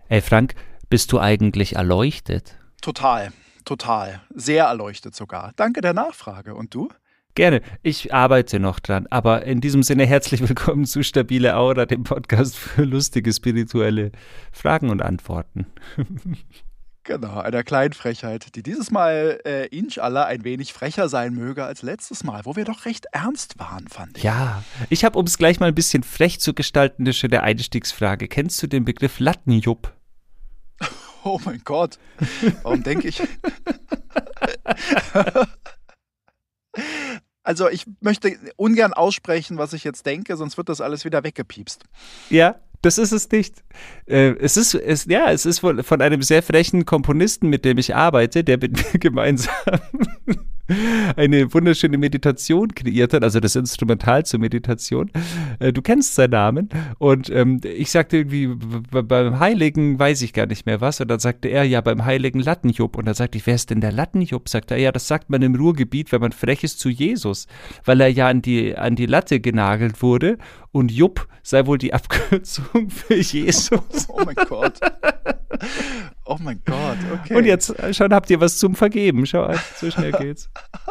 Ey Frank, bist du eigentlich erleuchtet? Total, total. Sehr erleuchtet sogar. Danke der Nachfrage. Und du? Gerne, ich arbeite noch dran, aber in diesem Sinne herzlich willkommen zu Stabile Aura, dem Podcast für lustige spirituelle Fragen und Antworten. Genau, einer kleinen Frechheit, die dieses Mal inshallah ein wenig frecher sein möge als letztes Mal, wo wir doch recht ernst waren, fand ich. Ja, ich habe, um es gleich mal ein bisschen frech zu gestalten, eine schöne Einstiegsfrage. Kennst du den Begriff Lattenjupp? Oh mein Gott, warum denke ich? Also ich möchte ungern aussprechen, was ich jetzt denke, sonst wird das alles wieder weggepiepst. Ja, das ist es nicht. Es ist von einem sehr frechen Komponisten, mit dem ich arbeite, der mit mir gemeinsam eine wunderschöne Meditation kreiert hat, also das Instrumental zur Meditation. Du kennst seinen Namen und ich sagte irgendwie, beim Heiligen weiß ich gar nicht mehr was und dann sagte er, ja, beim Heiligen Lattenjupp und dann sagte ich, wer ist denn der Lattenjupp? Sagt er, ja, das sagt man im Ruhrgebiet, wenn man frech ist zu Jesus, weil er ja an die Latte genagelt wurde und Jupp sei wohl die Abkürzung für Jesus. Oh mein Gott. Oh mein Gott, okay. Und jetzt schon habt ihr was zum Vergeben. Schau an, so schnell geht's.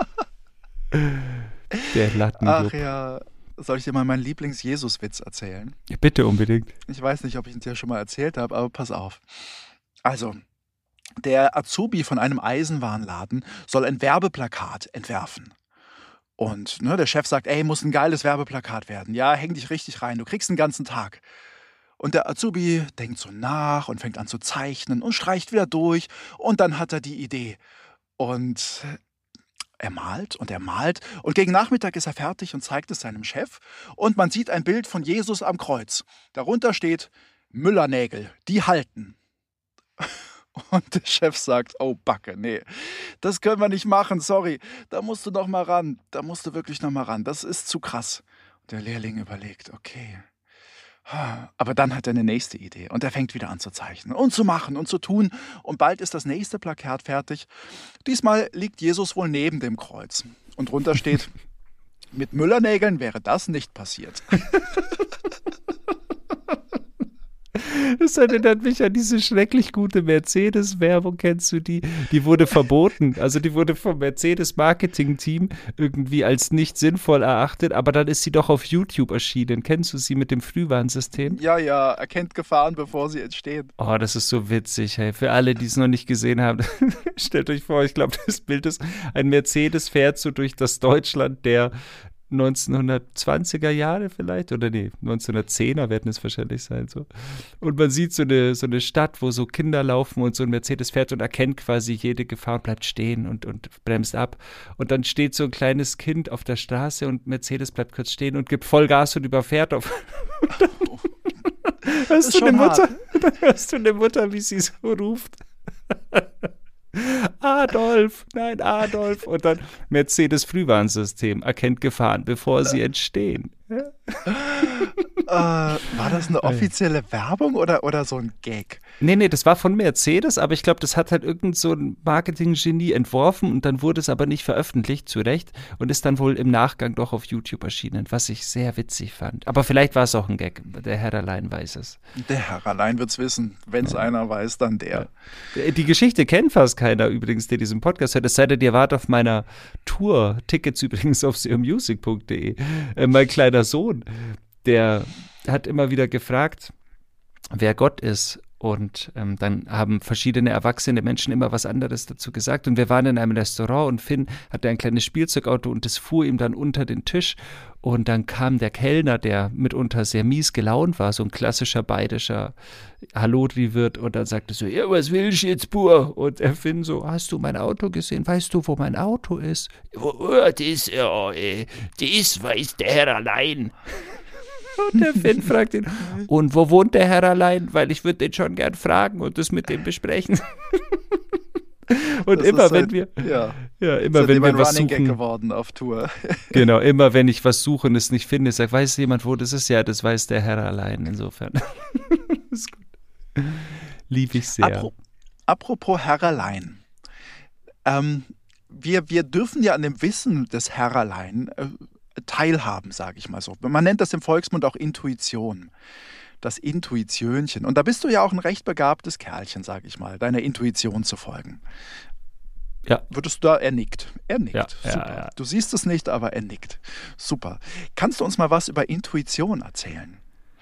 Der Lattenjupp. Ach ja, soll ich dir mal meinen Lieblings-Jesus-Witz erzählen? Ja, bitte unbedingt. Ich weiß nicht, ob ich ihn dir schon mal erzählt habe, aber pass auf. Also, der Azubi von einem Eisenwarenladen soll ein Werbeplakat entwerfen. Und der Chef sagt, ey, muss ein geiles Werbeplakat werden. Ja, häng dich richtig rein, du kriegst einen ganzen Tag. Und der Azubi denkt so nach und fängt an zu zeichnen und streicht wieder durch. Und dann hat er die Idee. Und er malt und er malt. Und gegen Nachmittag ist er fertig und zeigt es seinem Chef. Und man sieht ein Bild von Jesus am Kreuz. Darunter steht, Müllernägel, die halten. Und der Chef sagt, oh Backe, nee, das können wir nicht machen, sorry. Da musst du noch mal ran. Da musst du wirklich noch mal ran. Das ist zu krass. Und der Lehrling überlegt, okay. Aber dann hat er eine nächste Idee und er fängt wieder an zu zeichnen und zu machen und zu tun und bald ist das nächste Plakat fertig. Diesmal liegt Jesus wohl neben dem Kreuz und drunter steht, mit Müllernägeln wäre das nicht passiert. Das erinnert mich an diese schrecklich gute Mercedes-Werbung, kennst du die? Die wurde verboten, also die wurde vom Mercedes-Marketing-Team irgendwie als nicht sinnvoll erachtet, aber dann ist sie doch auf YouTube erschienen. Kennst du sie mit dem Frühwarnsystem? Ja, erkennt Gefahren, bevor sie entstehen. Oh, das ist so witzig, hey. Für alle, die es noch nicht gesehen haben, stellt euch vor, ich glaube, das Bild ist, ein Mercedes fährt so durch das Deutschland der 1920er Jahre vielleicht, oder nee, 1910er werden es wahrscheinlich sein. So. Und man sieht so eine Stadt, wo so Kinder laufen und so ein Mercedes fährt und erkennt quasi jede Gefahr und bleibt stehen und bremst ab. Und dann steht so ein kleines Kind auf der Straße und Mercedes bleibt kurz stehen und gibt Vollgas und überfährt auf. Hörst du eine Mutter, wie sie so ruft? Adolf, nein, Adolf. Und dann Mercedes-Frühwarnsystem erkennt Gefahren, bevor sie entstehen. War das eine offizielle Werbung oder so ein Gag? Nee, das war von Mercedes, aber ich glaube, das hat halt irgend so ein Marketing-Genie entworfen und dann wurde es aber nicht veröffentlicht, zu Recht, und ist dann wohl im Nachgang doch auf YouTube erschienen, was ich sehr witzig fand. Aber vielleicht war es auch ein Gag, der Herr allein weiß es. Der Herr allein wird's wissen. Wenn es einer weiß, dann der. Ja. Die Geschichte kennt fast keiner übrigens, der diesen Podcast hört, es sei denn, ihr wart auf meiner Tour, Tickets übrigens auf seomusic.de. Mein kleiner Sohn, der hat immer wieder gefragt, wer Gott ist. Und dann haben verschiedene erwachsene Menschen immer was anderes dazu gesagt. Und wir waren in einem Restaurant und Finn hatte ein kleines Spielzeugauto und das fuhr ihm dann unter den Tisch. Und dann kam der Kellner, der mitunter sehr mies gelaunt war, so ein klassischer bayerischer Hallodri-Wirt. Und dann sagte so, ja, was will ich jetzt, Bur? Und der Finn so, hast du mein Auto gesehen? Weißt du, wo mein Auto ist? Das weiß der Herr allein. Und der Finn fragt ihn, und wo wohnt der Herr allein? Weil ich würde den schon gern fragen und das mit dem besprechen. Und Das immer, ist wenn wir, immer wenn wir ein was Running Gag suchen, geworden auf Tour. genau, immer wenn ich was suche und es nicht finde, sagt, weiß jemand, wo das ist? Ja, das weiß der Herr allein, insofern. Ist gut. Lieb ich sehr. Apropos Herr allein. Wir dürfen ja an dem Wissen des Herr allein teilhaben, sage ich mal so. Man nennt das im Volksmund auch Intuition. das Intuitionchen. Und da bist du ja auch ein recht begabtes Kerlchen, sag ich mal, deiner Intuition zu folgen. Ja. Würdest du da, er nickt. Er nickt. Ja, Super. ja. Du siehst es nicht, aber er nickt. Super. Kannst du uns mal was über Intuition erzählen?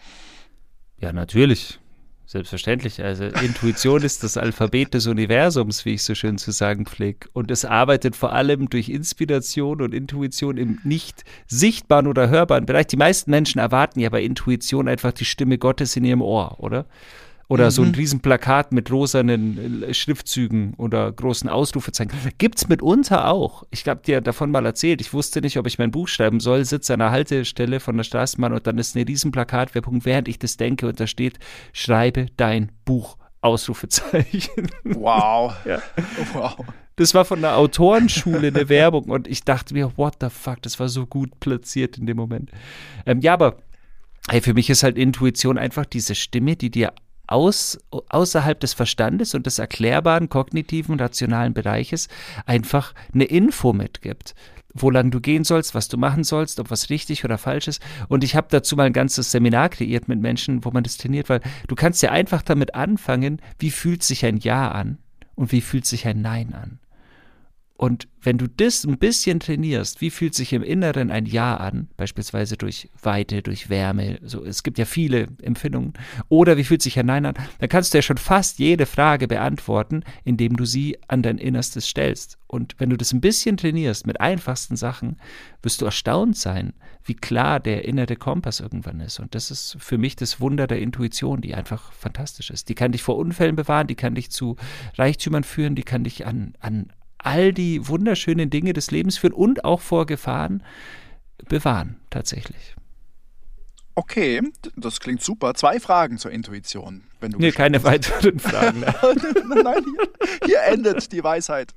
Ja, natürlich. Selbstverständlich. Also Intuition ist das Alphabet des Universums, wie ich so schön zu sagen pflege. Und es arbeitet vor allem durch Inspiration und Intuition im nicht sichtbaren oder hörbaren Bereich. Die meisten Menschen erwarten ja bei Intuition einfach die Stimme Gottes in ihrem Ohr, oder? Oder so ein Riesenplakat mit rosanen Schriftzügen oder großen Ausrufezeichen. Gibt's mitunter auch. Ich habe dir davon mal erzählt. Ich wusste nicht, ob ich mein Buch schreiben soll. Sitze an einer Haltestelle von der Straßenbahn und dann ist ein Riesenplakat, während ich das denke und da steht, schreibe dein Buch, Ausrufezeichen. Wow. Ja. Wow. Das war von einer Autorenschule eine Werbung und ich dachte mir, what the fuck, das war so gut platziert in dem Moment. Ja, aber hey, für mich ist halt Intuition einfach diese Stimme, die dir außerhalb des Verstandes und des erklärbaren, kognitiven, rationalen Bereiches einfach eine Info mitgibt, wo lang du gehen sollst, was du machen sollst, ob was richtig oder falsch ist. Und ich habe dazu mal ein ganzes Seminar kreiert mit Menschen, wo man das trainiert, weil du kannst ja einfach damit anfangen, wie fühlt sich ein Ja an und wie fühlt sich ein Nein an. Und wenn du das ein bisschen trainierst, wie fühlt sich im Inneren ein Ja an, beispielsweise durch Weite, durch Wärme, so, es gibt ja viele Empfindungen, oder wie fühlt sich ein Nein an, dann kannst du ja schon fast jede Frage beantworten, indem du sie an dein Innerstes stellst. Und wenn du das ein bisschen trainierst mit einfachsten Sachen, wirst du erstaunt sein, wie klar der innere Kompass irgendwann ist. Und das ist für mich das Wunder der Intuition, die einfach fantastisch ist. Die kann dich vor Unfällen bewahren, die kann dich zu Reichtümern führen, die kann dich an all die wunderschönen Dinge des Lebens führen und auch vor Gefahren bewahren, tatsächlich. Okay, das klingt super. 2 Fragen zur Intuition. Wenn du keine weiteren Fragen. Nein, hier endet die Weisheit.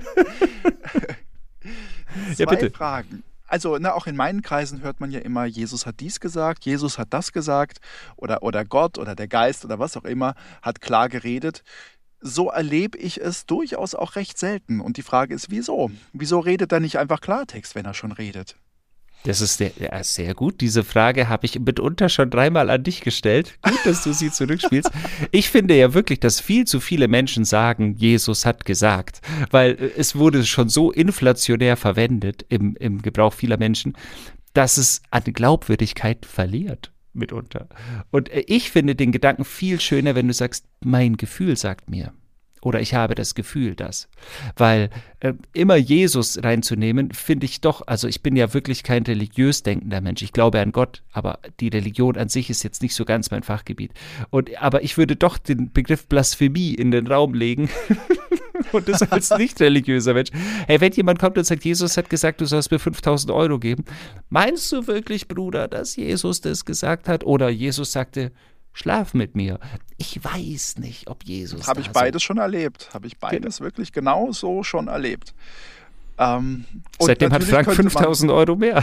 Ja, bitte. 2 Fragen. Also, auch in meinen Kreisen hört man ja immer, Jesus hat dies gesagt, Jesus hat das gesagt oder Gott oder der Geist oder was auch immer hat klar geredet. So erlebe ich es durchaus auch recht selten. Und die Frage ist, wieso? Wieso redet er nicht einfach Klartext, wenn er schon redet? Das ist sehr gut. Diese Frage habe ich mitunter schon 3-mal an dich gestellt. Gut, dass du sie zurückspielst. Ich finde ja wirklich, dass viel zu viele Menschen sagen, Jesus hat gesagt. Weil es wurde schon so inflationär verwendet im Gebrauch vieler Menschen, dass es an Glaubwürdigkeit verliert. Mitunter. Und ich finde den Gedanken viel schöner, wenn du sagst, mein Gefühl sagt mir. Oder ich habe das Gefühl, dass. Weil immer Jesus reinzunehmen, finde ich doch, also ich bin ja wirklich kein religiös denkender Mensch. Ich glaube an Gott, aber die Religion an sich ist jetzt nicht so ganz mein Fachgebiet. Aber ich würde doch den Begriff Blasphemie in den Raum legen. Und das als nicht religiöser Mensch. Hey, wenn jemand kommt und sagt, Jesus hat gesagt, du sollst mir 5.000 Euro geben, meinst du wirklich, Bruder, dass Jesus das gesagt hat? Oder Jesus sagte, schlaf mit mir. Ich weiß nicht, ob Jesus Habe ich beides schon erlebt. Habe ich beides wirklich genau so schon erlebt. Seitdem hat Frank 5.000 Euro mehr.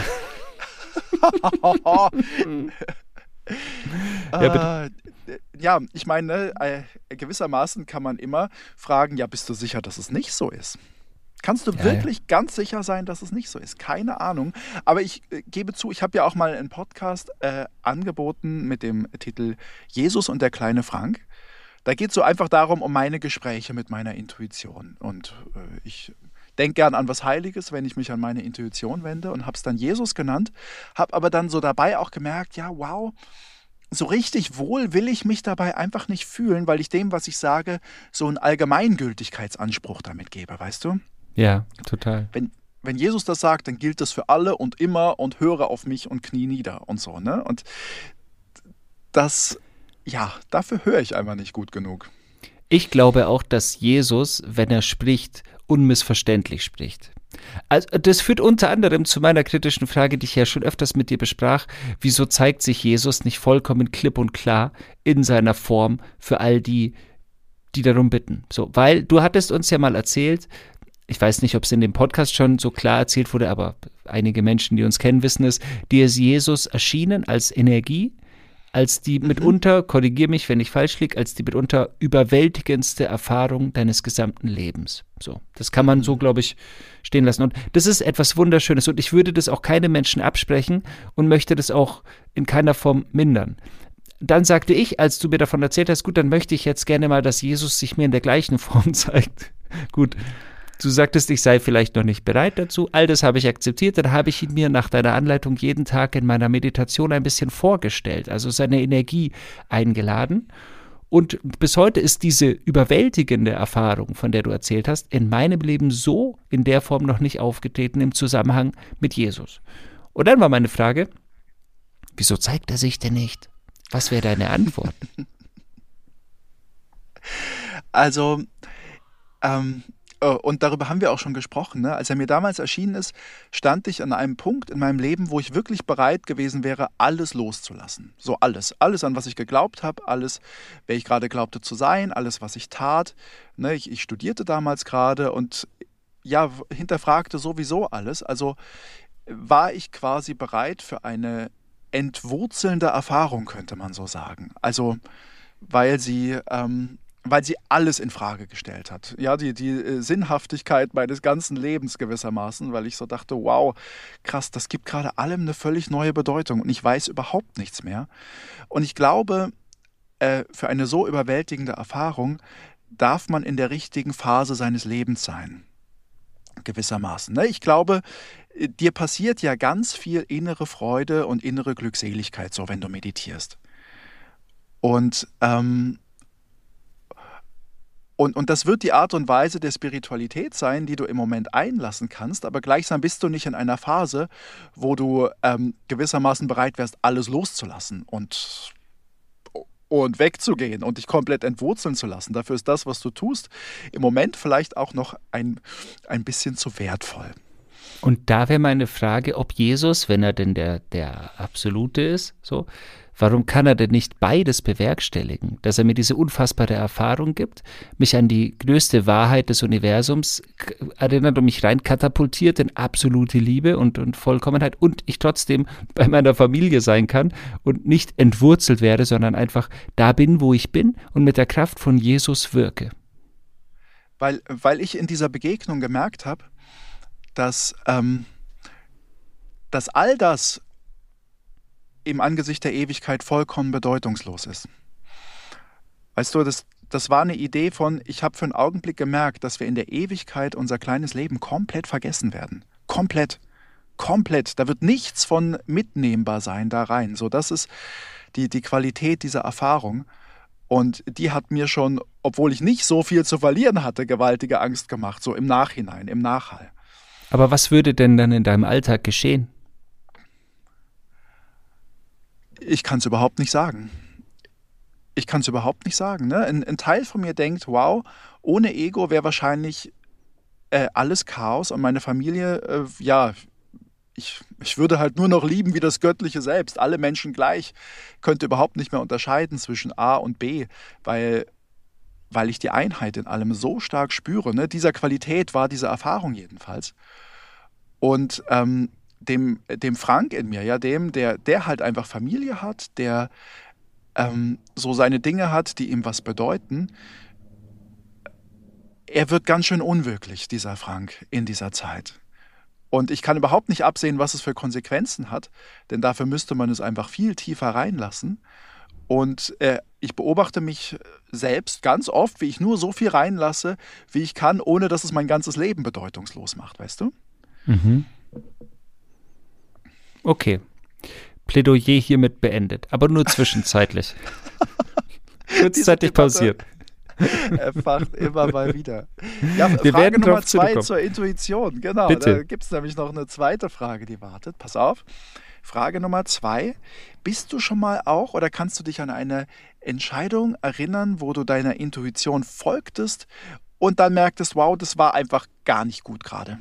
Ja, bitte. Ja, ich meine, gewissermaßen kann man immer fragen, ja, bist du sicher, dass es nicht so ist? Kannst du wirklich ganz sicher sein, dass es nicht so ist? Keine Ahnung. Aber ich gebe zu, ich habe ja auch mal einen Podcast angeboten mit dem Titel Jesus und der kleine Frank. Da geht es so einfach darum, um meine Gespräche mit meiner Intuition. Und ich denke gern an was Heiliges, wenn ich mich an meine Intuition wende und habe es dann Jesus genannt, habe aber dann so dabei auch gemerkt, ja, wow, so richtig wohl will ich mich dabei einfach nicht fühlen, weil ich dem, was ich sage, so einen Allgemeingültigkeitsanspruch damit gebe, weißt du? Ja, total. Wenn Jesus das sagt, dann gilt das für alle und immer und höre auf mich und knie nieder und so, ne? Und das, ja, dafür höre ich einfach nicht gut genug. Ich glaube auch, dass Jesus, wenn er spricht, unmissverständlich spricht. Also das führt unter anderem zu meiner kritischen Frage, die ich ja schon öfters mit dir besprach, wieso zeigt sich Jesus nicht vollkommen klipp und klar in seiner Form für all die darum bitten? So, weil du hattest uns ja mal erzählt, ich weiß nicht, ob es in dem Podcast schon so klar erzählt wurde, aber einige Menschen, die uns kennen, wissen es, dir ist Jesus erschienen als Energie, als die mitunter, korrigier mich, wenn ich falsch liege, als die mitunter überwältigendste Erfahrung deines gesamten Lebens. So, das kann man so, glaube ich, stehen lassen. Und das ist etwas Wunderschönes und ich würde das auch keinem Menschen absprechen und möchte das auch in keiner Form mindern. dann sagte ich, als du mir davon erzählt hast, gut, dann möchte ich jetzt gerne mal, dass Jesus sich mir in der gleichen Form zeigt. Gut, du sagtest, ich sei vielleicht noch nicht bereit dazu. All das habe ich akzeptiert. Dann habe ich ihn mir nach deiner Anleitung jeden Tag in meiner Meditation ein bisschen vorgestellt, also seine Energie eingeladen. Und bis heute ist diese überwältigende Erfahrung, von der du erzählt hast, in meinem Leben so in der Form noch nicht aufgetreten im Zusammenhang mit Jesus. Und dann war meine Frage, wieso zeigt er sich denn nicht? Was wäre deine Antwort? Also, und darüber haben wir auch schon gesprochen, ne? Als er mir damals erschienen ist, stand ich an einem Punkt in meinem Leben, wo ich wirklich bereit gewesen wäre, alles loszulassen. So alles. Alles, an was ich geglaubt habe, alles, wer ich gerade glaubte zu sein, alles, was ich tat. Ne? Ich studierte damals gerade und ja, hinterfragte sowieso alles. Also war ich quasi bereit für eine entwurzelnde Erfahrung, könnte man so sagen. Also, weil sie alles in Frage gestellt hat. Ja, die Sinnhaftigkeit meines ganzen Lebens gewissermaßen, weil ich so dachte, wow, krass, das gibt gerade allem eine völlig neue Bedeutung und ich weiß überhaupt nichts mehr. Und ich glaube, für eine so überwältigende Erfahrung darf man in der richtigen Phase seines Lebens sein. Gewissermaßen. Ne? Ich glaube, dir passiert ja ganz viel innere Freude und innere Glückseligkeit, so wenn du meditierst. Und das wird die Art und Weise der Spiritualität sein, die du im Moment einlassen kannst, aber gleichsam bist du nicht in einer Phase, wo du gewissermaßen bereit wärst, alles loszulassen und wegzugehen und dich komplett entwurzeln zu lassen. Dafür ist das, was du tust, im Moment vielleicht auch noch ein bisschen zu wertvoll. Und da wäre meine Frage, ob Jesus, wenn er denn der Absolute ist, so, warum kann er denn nicht beides bewerkstelligen? Dass er mir diese unfassbare Erfahrung gibt, mich an die größte Wahrheit des Universums erinnert und mich rein katapultiert in absolute Liebe und Vollkommenheit und ich trotzdem bei meiner Familie sein kann und nicht entwurzelt werde, sondern einfach da bin, wo ich bin und mit der Kraft von Jesus wirke. Weil ich in dieser Begegnung gemerkt habe, dass all das im Angesicht der Ewigkeit vollkommen bedeutungslos ist. Weißt du, das war eine Idee von, ich habe für einen Augenblick gemerkt, dass wir in der Ewigkeit unser kleines Leben komplett vergessen werden. Komplett. Komplett. Da wird nichts von mitnehmbar sein da rein. So, das ist die Qualität dieser Erfahrung. Und die hat mir schon, obwohl ich nicht so viel zu verlieren hatte, gewaltige Angst gemacht, so im Nachhinein, im Nachhall. Aber was würde denn dann in deinem Alltag geschehen? Ich kann es überhaupt nicht sagen. Ne? Ein Teil von mir denkt, wow, ohne Ego wäre wahrscheinlich alles Chaos und meine Familie, ich würde halt nur noch lieben wie das göttliche Selbst. Alle Menschen gleich. Könnte überhaupt nicht mehr unterscheiden zwischen A und B, weil ich die Einheit in allem so stark spüre. Ne? Dieser Qualität war diese Erfahrung jedenfalls. Und dem Frank in mir, ja, der halt einfach Familie hat, der so seine Dinge hat, die ihm was bedeuten, er wird ganz schön unwirklich, dieser Frank, in dieser Zeit. Und ich kann überhaupt nicht absehen, was es für Konsequenzen hat, denn dafür müsste man es einfach viel tiefer reinlassen. Und ich beobachte mich selbst ganz oft, wie ich nur so viel reinlasse, wie ich kann, ohne dass es mein ganzes Leben bedeutungslos macht, weißt du? Mhm. Okay. Plädoyer hiermit beendet, aber nur zwischenzeitlich. Kurzzeitig pausiert. Erfacht immer mal wieder. Ja, Wir Frage werden Nummer drauf 2 zurückkommen. zur Intuition. Genau, Bitte. da gibt es nämlich noch eine zweite Frage, die wartet. Pass auf. Frage Nummer 2. Bist du schon mal auch oder kannst du dich an eine Entscheidung erinnern, wo du deiner Intuition folgtest und dann merktest, wow, das war einfach gar nicht gut gerade?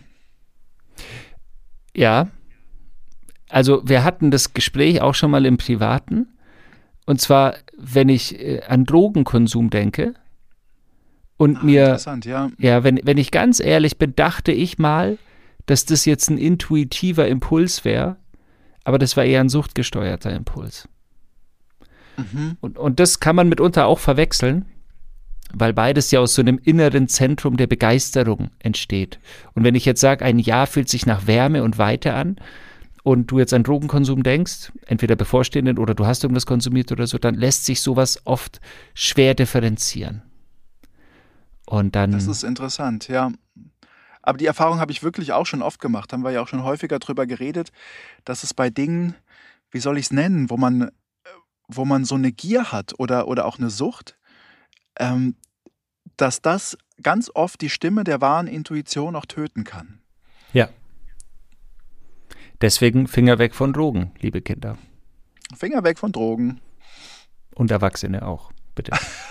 Ja, also wir hatten das Gespräch auch schon mal im Privaten. Und zwar, wenn ich an Drogenkonsum denke und Interessant, ja. ja, wenn ich ganz ehrlich bin, dachte ich mal, dass das jetzt ein intuitiver Impuls wäre, aber das war eher ein suchtgesteuerter Impuls. Mhm. Und das kann man mitunter auch verwechseln, weil beides ja aus so einem inneren Zentrum der Begeisterung entsteht. Und wenn ich jetzt sage, ein Ja fühlt sich nach Wärme und Weite an und du jetzt an Drogenkonsum denkst, entweder bevorstehenden oder du hast irgendwas konsumiert oder so, dann lässt sich sowas oft schwer differenzieren. Und dann. Das ist interessant, ja. Aber die Erfahrung habe ich wirklich auch schon oft gemacht, haben wir ja auch schon häufiger drüber geredet, dass es bei Dingen, wie soll ich es nennen, wo man so eine Gier hat oder auch eine Sucht, ähm, dass das ganz oft die Stimme der wahren Intuition auch töten kann. Ja. Deswegen Finger weg von Drogen, liebe Kinder. Finger weg von Drogen. Und Erwachsene auch, bitte.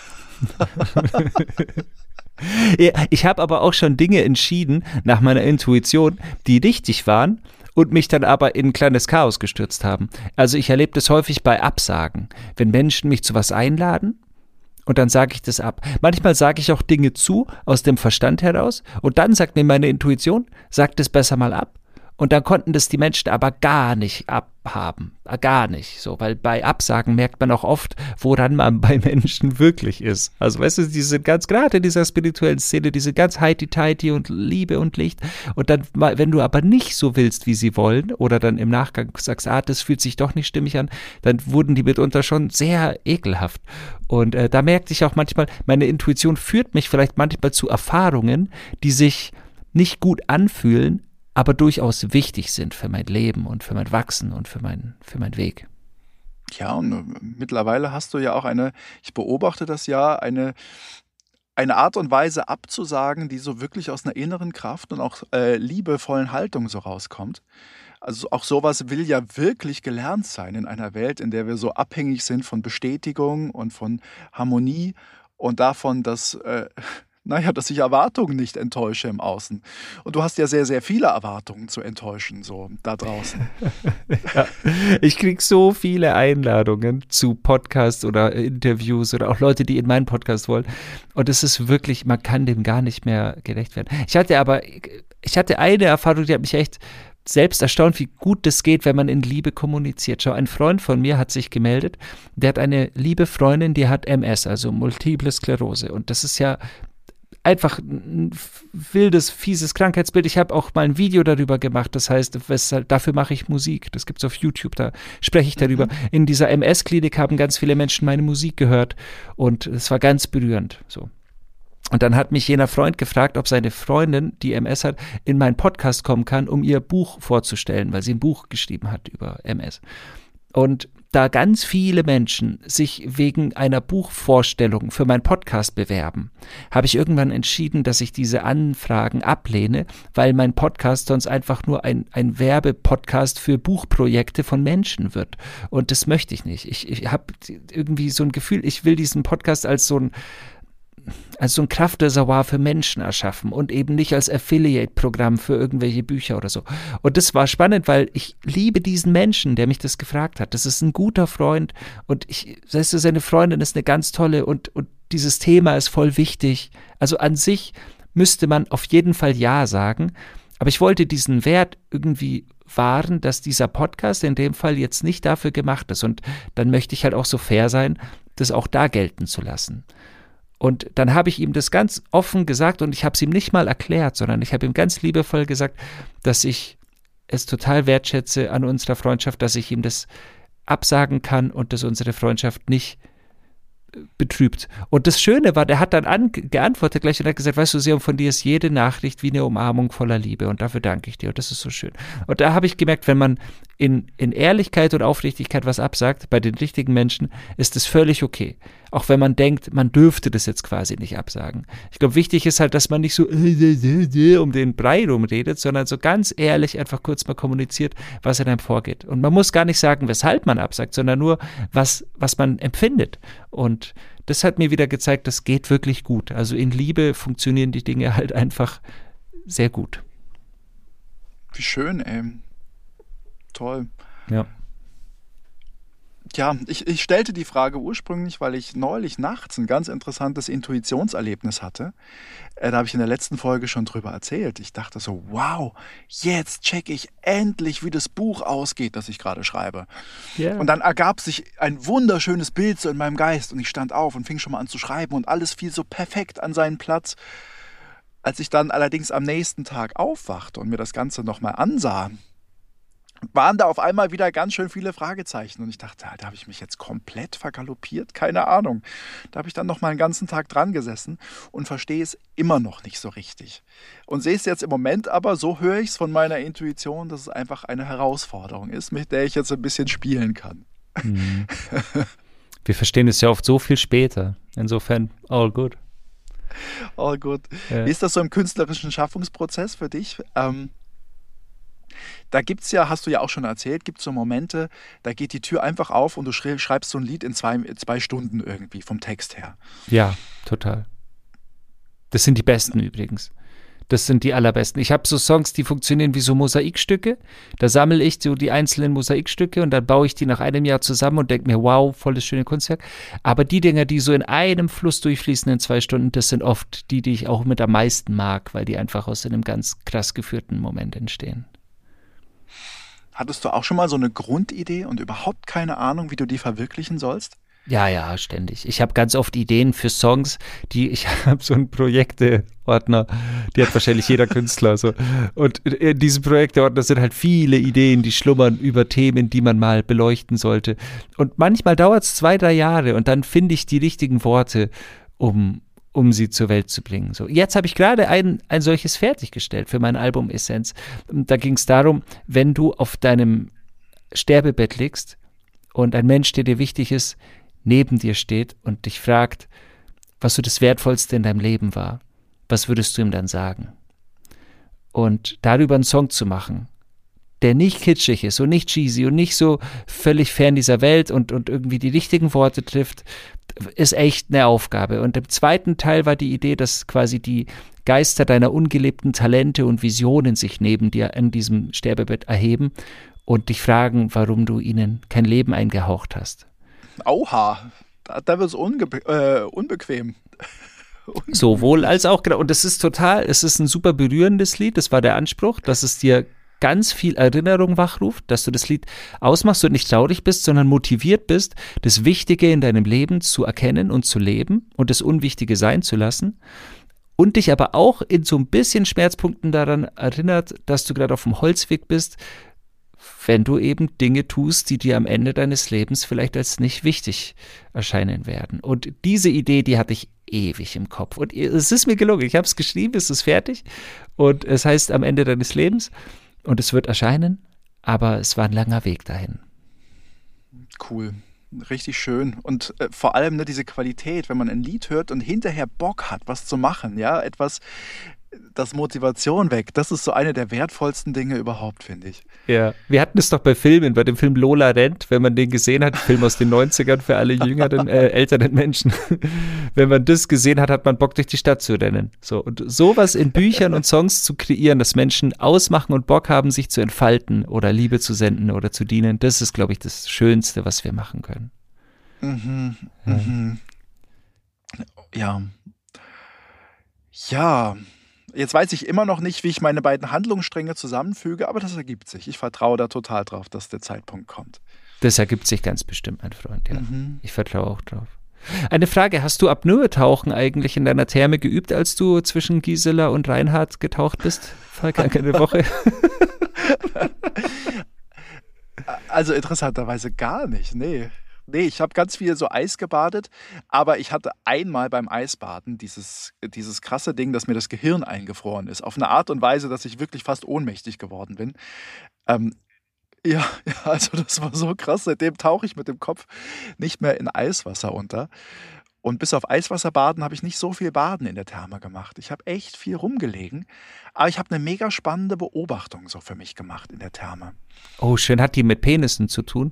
Ja, ich habe aber auch schon Dinge entschieden nach meiner Intuition, die richtig waren und mich dann aber in ein kleines Chaos gestürzt haben. Also ich erlebe das häufig bei Absagen, wenn Menschen mich zu was einladen und dann sage ich das ab. Manchmal sage ich auch Dinge zu aus dem Verstand heraus und dann sagt mir meine Intuition, sag das besser mal ab. Und dann konnten das die Menschen aber gar nicht abhaben. Gar nicht. So, weil bei Absagen merkt man auch oft, woran man bei Menschen wirklich ist. Also weißt du, die sind ganz gerade in dieser spirituellen Szene, diese ganz heiti-teiti und Liebe und Licht. Und dann, wenn du aber nicht so willst, wie sie wollen, oder dann im Nachgang sagst, das fühlt sich doch nicht stimmig an, dann wurden die mitunter schon sehr ekelhaft. Und da merkte ich auch manchmal, meine Intuition führt mich vielleicht manchmal zu Erfahrungen, die sich nicht gut anfühlen, aber durchaus wichtig sind für mein Leben und für mein Wachsen und für meinen Weg. Ja, und mittlerweile hast du ja auch ich beobachte das ja, eine Art und Weise abzusagen, die so wirklich aus einer inneren Kraft und auch liebevollen Haltung so rauskommt. Also auch sowas will ja wirklich gelernt sein in einer Welt, in der wir so abhängig sind von Bestätigung und von Harmonie und davon, dass ich Erwartungen nicht enttäusche im Außen. Und du hast ja sehr, sehr viele Erwartungen zu enttäuschen, so da draußen. Ja, ich kriege so viele Einladungen zu Podcasts oder Interviews oder auch Leute, die in meinen Podcast wollen. Und es ist wirklich, man kann dem gar nicht mehr gerecht werden. Ich hatte eine Erfahrung, die hat mich echt selbst erstaunt, wie gut das geht, wenn man in Liebe kommuniziert. Schau, ein Freund von mir hat sich gemeldet, der hat eine liebe Freundin, die hat MS, also Multiple Sklerose. Und das ist ja einfach ein wildes, fieses Krankheitsbild. Ich habe auch mal ein Video darüber gemacht, das heißt, dafür mache ich Musik. Das gibt es auf YouTube, da spreche ich darüber. In dieser MS-Klinik haben ganz viele Menschen meine Musik gehört und es war ganz berührend. So. Und dann hat mich jener Freund gefragt, ob seine Freundin, die MS hat, in meinen Podcast kommen kann, um ihr Buch vorzustellen, weil sie ein Buch geschrieben hat über MS. Und da ganz viele Menschen sich wegen einer Buchvorstellung für meinen Podcast bewerben, habe ich irgendwann entschieden, dass ich diese Anfragen ablehne, weil mein Podcast sonst einfach nur ein Werbepodcast für Buchprojekte von Menschen wird. Und das möchte ich nicht. Ich habe irgendwie so ein Gefühl, ich will diesen Podcast als so ein Kraftreservoir für Menschen erschaffen und eben nicht als Affiliate-Programm für irgendwelche Bücher oder so. Und das war spannend, weil ich liebe diesen Menschen, der mich das gefragt hat. Das ist ein guter Freund und seine Freundin ist eine ganz tolle und dieses Thema ist voll wichtig. Also an sich müsste man auf jeden Fall Ja sagen, aber ich wollte diesen Wert irgendwie wahren, dass dieser Podcast in dem Fall jetzt nicht dafür gemacht ist und dann möchte ich halt auch so fair sein, das auch da gelten zu lassen. Und dann habe ich ihm das ganz offen gesagt und ich habe es ihm nicht mal erklärt, sondern ich habe ihm ganz liebevoll gesagt, dass ich es total wertschätze an unserer Freundschaft, dass ich ihm das absagen kann und dass unsere Freundschaft nicht betrübt. Und das Schöne war, der hat dann geantwortet gleich und hat gesagt, weißt du, Seom, von dir ist jede Nachricht wie eine Umarmung voller Liebe und dafür danke ich dir und das ist so schön. Und da habe ich gemerkt, wenn man in Ehrlichkeit und Aufrichtigkeit was absagt, bei den richtigen Menschen, ist es völlig okay. Auch wenn man denkt, man dürfte das jetzt quasi nicht absagen. Ich glaube, wichtig ist halt, dass man nicht so um den Brei rumredet, sondern so ganz ehrlich einfach kurz mal kommuniziert, was in einem vorgeht. Und man muss gar nicht sagen, weshalb man absagt, sondern nur, was man empfindet. Und das hat mir wieder gezeigt, das geht wirklich gut. Also in Liebe funktionieren die Dinge halt einfach sehr gut. Wie schön, ey. Toll. Ja. Ja, ich stellte die Frage ursprünglich, weil ich neulich nachts ein ganz interessantes Intuitionserlebnis hatte. Da habe ich in der letzten Folge schon drüber erzählt. Ich dachte so, wow, jetzt checke ich endlich, wie das Buch ausgeht, das ich gerade schreibe. Yeah. Und dann ergab sich ein wunderschönes Bild so in meinem Geist und ich stand auf und fing schon mal an zu schreiben und alles fiel so perfekt an seinen Platz. Als ich dann allerdings am nächsten Tag aufwachte und mir das Ganze nochmal ansah, waren da auf einmal wieder ganz schön viele Fragezeichen. Und ich dachte, da habe ich mich jetzt komplett vergaloppiert, keine Ahnung. Da habe ich dann noch mal einen ganzen Tag dran gesessen und verstehe es immer noch nicht so richtig. Und sehe es jetzt im Moment aber, so höre ich es von meiner Intuition, dass es einfach eine Herausforderung ist, mit der ich jetzt ein bisschen spielen kann. Mhm. Wir verstehen es ja oft so viel später. Insofern, all good. All good. Ja. Wie ist das so im künstlerischen Schaffungsprozess für dich? Da gibt es ja, hast du ja auch schon erzählt, gibt es so Momente, da geht die Tür einfach auf und du schreibst so ein Lied in zwei Stunden irgendwie vom Text her. Ja, total. Das sind die besten übrigens. Das sind die allerbesten. Ich habe so Songs, die funktionieren wie so Mosaikstücke. Da sammle ich so die einzelnen Mosaikstücke und dann baue ich die nach einem Jahr zusammen und denke mir, wow, voll das schöne Kunstwerk. Aber die Dinger, die so in einem Fluss durchfließen in 2 Stunden, das sind oft die ich auch mit am meisten mag, weil die einfach aus einem ganz krass geführten Moment entstehen. Hattest du auch schon mal so eine Grundidee und überhaupt keine Ahnung, wie du die verwirklichen sollst? Ja, ständig. Ich habe ganz oft Ideen für Songs, ich habe so einen Projekteordner, die hat wahrscheinlich jeder Künstler so. Und in diesem Projekteordner sind halt viele Ideen, die schlummern über Themen, die man mal beleuchten sollte. Und manchmal dauert es 2, 3 Jahre und dann finde ich die richtigen Worte, um sie zur Welt zu bringen. So, jetzt habe ich gerade ein solches fertiggestellt für mein Album Essenz. Da ging es darum, wenn du auf deinem Sterbebett liegst und ein Mensch, der dir wichtig ist, neben dir steht und dich fragt, was so das Wertvollste in deinem Leben war, was würdest du ihm dann sagen? Und darüber einen Song zu machen, der nicht kitschig ist und nicht cheesy und nicht so völlig fern dieser Welt und irgendwie die richtigen Worte trifft, ist echt eine Aufgabe. Und im zweiten Teil war die Idee, dass quasi die Geister deiner ungelebten Talente und Visionen sich neben dir an diesem Sterbebett erheben und dich fragen, warum du ihnen kein Leben eingehaucht hast. Oha, da wird es unbequem. Sowohl als auch, genau. Und es ist ein super berührendes Lied, das war der Anspruch, dass es dir ganz viel Erinnerung wachruft, dass du das Lied ausmachst und nicht traurig bist, sondern motiviert bist, das Wichtige in deinem Leben zu erkennen und zu leben und das Unwichtige sein zu lassen. Und dich aber auch in so ein bisschen Schmerzpunkten daran erinnert, dass du gerade auf dem Holzweg bist, wenn du eben Dinge tust, die dir am Ende deines Lebens vielleicht als nicht wichtig erscheinen werden. Und diese Idee, die hatte ich ewig im Kopf. Und es ist mir gelungen. Ich habe es geschrieben, es ist fertig. Und es heißt am Ende deines Lebens. Und es wird erscheinen, aber es war ein langer Weg dahin. Cool. Richtig schön. Und vor allem diese Qualität, wenn man ein Lied hört und hinterher Bock hat, was zu machen, ja, etwas, das Motivation weckt, das ist so eine der wertvollsten Dinge überhaupt, finde ich. Ja, wir hatten es doch bei Filmen, bei dem Film Lola rennt, wenn man den gesehen hat, Film aus den 90ern für alle jüngeren, älteren Menschen. Wenn man das gesehen hat, hat man Bock, durch die Stadt zu rennen. So, und sowas in Büchern und Songs zu kreieren, dass Menschen ausmachen und Bock haben, sich zu entfalten oder Liebe zu senden oder zu dienen, das ist, glaube ich, das Schönste, was wir machen können. Mhm, mhm. Ja. Ja. Jetzt weiß ich immer noch nicht, wie ich meine beiden Handlungsstränge zusammenfüge, aber das ergibt sich. Ich vertraue da total drauf, dass der Zeitpunkt kommt. Das ergibt sich ganz bestimmt, mein Freund, ja. Mhm. Ich vertraue auch drauf. Eine Frage, hast du Apnoe-Tauchen eigentlich in deiner Therme geübt, als du zwischen Gisela und Reinhard getaucht bist? Vergangene Woche. Also interessanterweise gar nicht, nee. Nee, ich habe ganz viel so Eis gebadet, aber ich hatte einmal beim Eisbaden dieses krasse Ding, dass mir das Gehirn eingefroren ist. Auf eine Art und Weise, dass ich wirklich fast ohnmächtig geworden bin. Ähm, ja, also das war so krass. Seitdem tauche ich mit dem Kopf nicht mehr in Eiswasser unter. Und bis auf Eiswasserbaden habe ich nicht so viel Baden in der Therme gemacht. Ich habe echt viel rumgelegen, aber ich habe eine mega spannende Beobachtung so für mich gemacht in der Therme. Oh, schön. Hat die mit Penissen zu tun?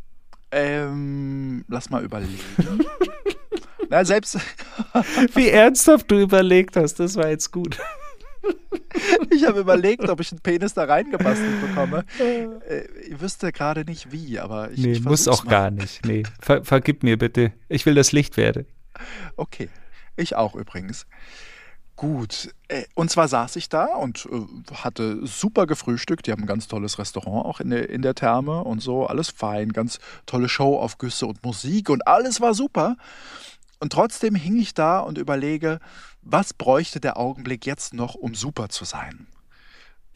Lass mal überlegen. Na, selbst. Wie ernsthaft du überlegt hast, das war jetzt gut. Ich habe überlegt, ob ich einen Penis da reingebastelt bekomme. Ich wüsste gerade nicht wie, aber ich versuch's muss auch mal. gar nicht. Nee, vergib mir bitte. Ich will, dass Licht werde. Okay, ich auch übrigens. Gut, und zwar saß ich da und hatte super gefrühstückt. Die haben ein ganz tolles Restaurant auch in der Therme und so, alles fein, ganz tolle Showaufgüsse und Musik und alles war super. Und trotzdem hing ich da und überlege, was bräuchte der Augenblick jetzt noch, um super zu sein?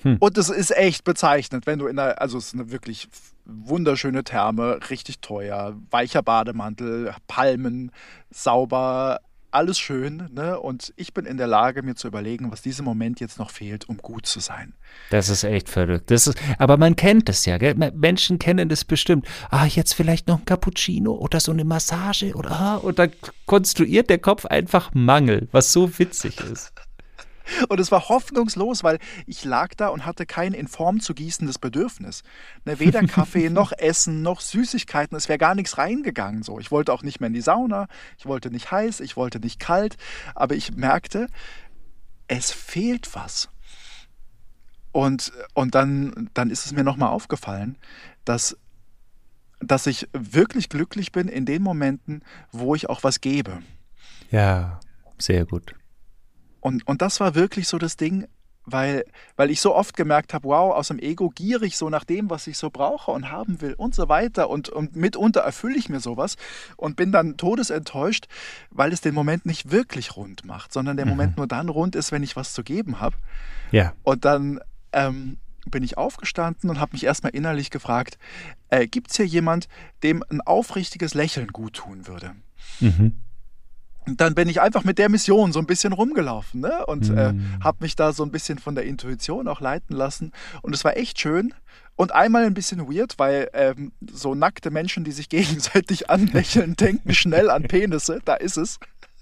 Und es ist echt bezeichnend, wenn du also es ist eine wirklich wunderschöne Therme, richtig teuer, weicher Bademantel, Palmen, sauber, alles schön, ne? Und ich bin in der Lage, mir zu überlegen, was diesem Moment jetzt noch fehlt, um gut zu sein. Das ist echt verrückt. Aber man kennt es ja, gell? Menschen kennen das bestimmt. Jetzt vielleicht noch ein Cappuccino oder so eine Massage und dann konstruiert der Kopf einfach Mangel, was so witzig ist. Und es war hoffnungslos, weil ich lag da und hatte kein in Form zu gießendes Bedürfnis. Ne, weder Kaffee noch Essen noch Süßigkeiten, es wäre gar nichts reingegangen. So. Ich wollte auch nicht mehr in die Sauna, ich wollte nicht heiß, ich wollte nicht kalt, aber ich merkte, es fehlt was. Und dann ist es mir nochmal aufgefallen, dass ich wirklich glücklich bin in den Momenten, wo ich auch was gebe. Ja, sehr gut. Und das war wirklich so das Ding, weil ich so oft gemerkt habe, wow, aus dem Ego giere ich so nach dem, was ich so brauche und haben will und so weiter. Und mitunter erfülle ich mir sowas und bin dann todesenttäuscht, weil es den Moment nicht wirklich rund macht, sondern der Moment nur dann rund ist, wenn ich was zu geben habe. Ja. Und dann bin ich aufgestanden und habe mich erstmal innerlich gefragt, gibt es hier jemand, dem ein aufrichtiges Lächeln gut tun würde? Und dann bin ich einfach mit der Mission so ein bisschen rumgelaufen, ne? Und habe mich da so ein bisschen von der Intuition auch leiten lassen. Und es war echt schön und einmal ein bisschen weird, weil so nackte Menschen, die sich gegenseitig anlächeln, denken schnell an Penisse. Da ist es.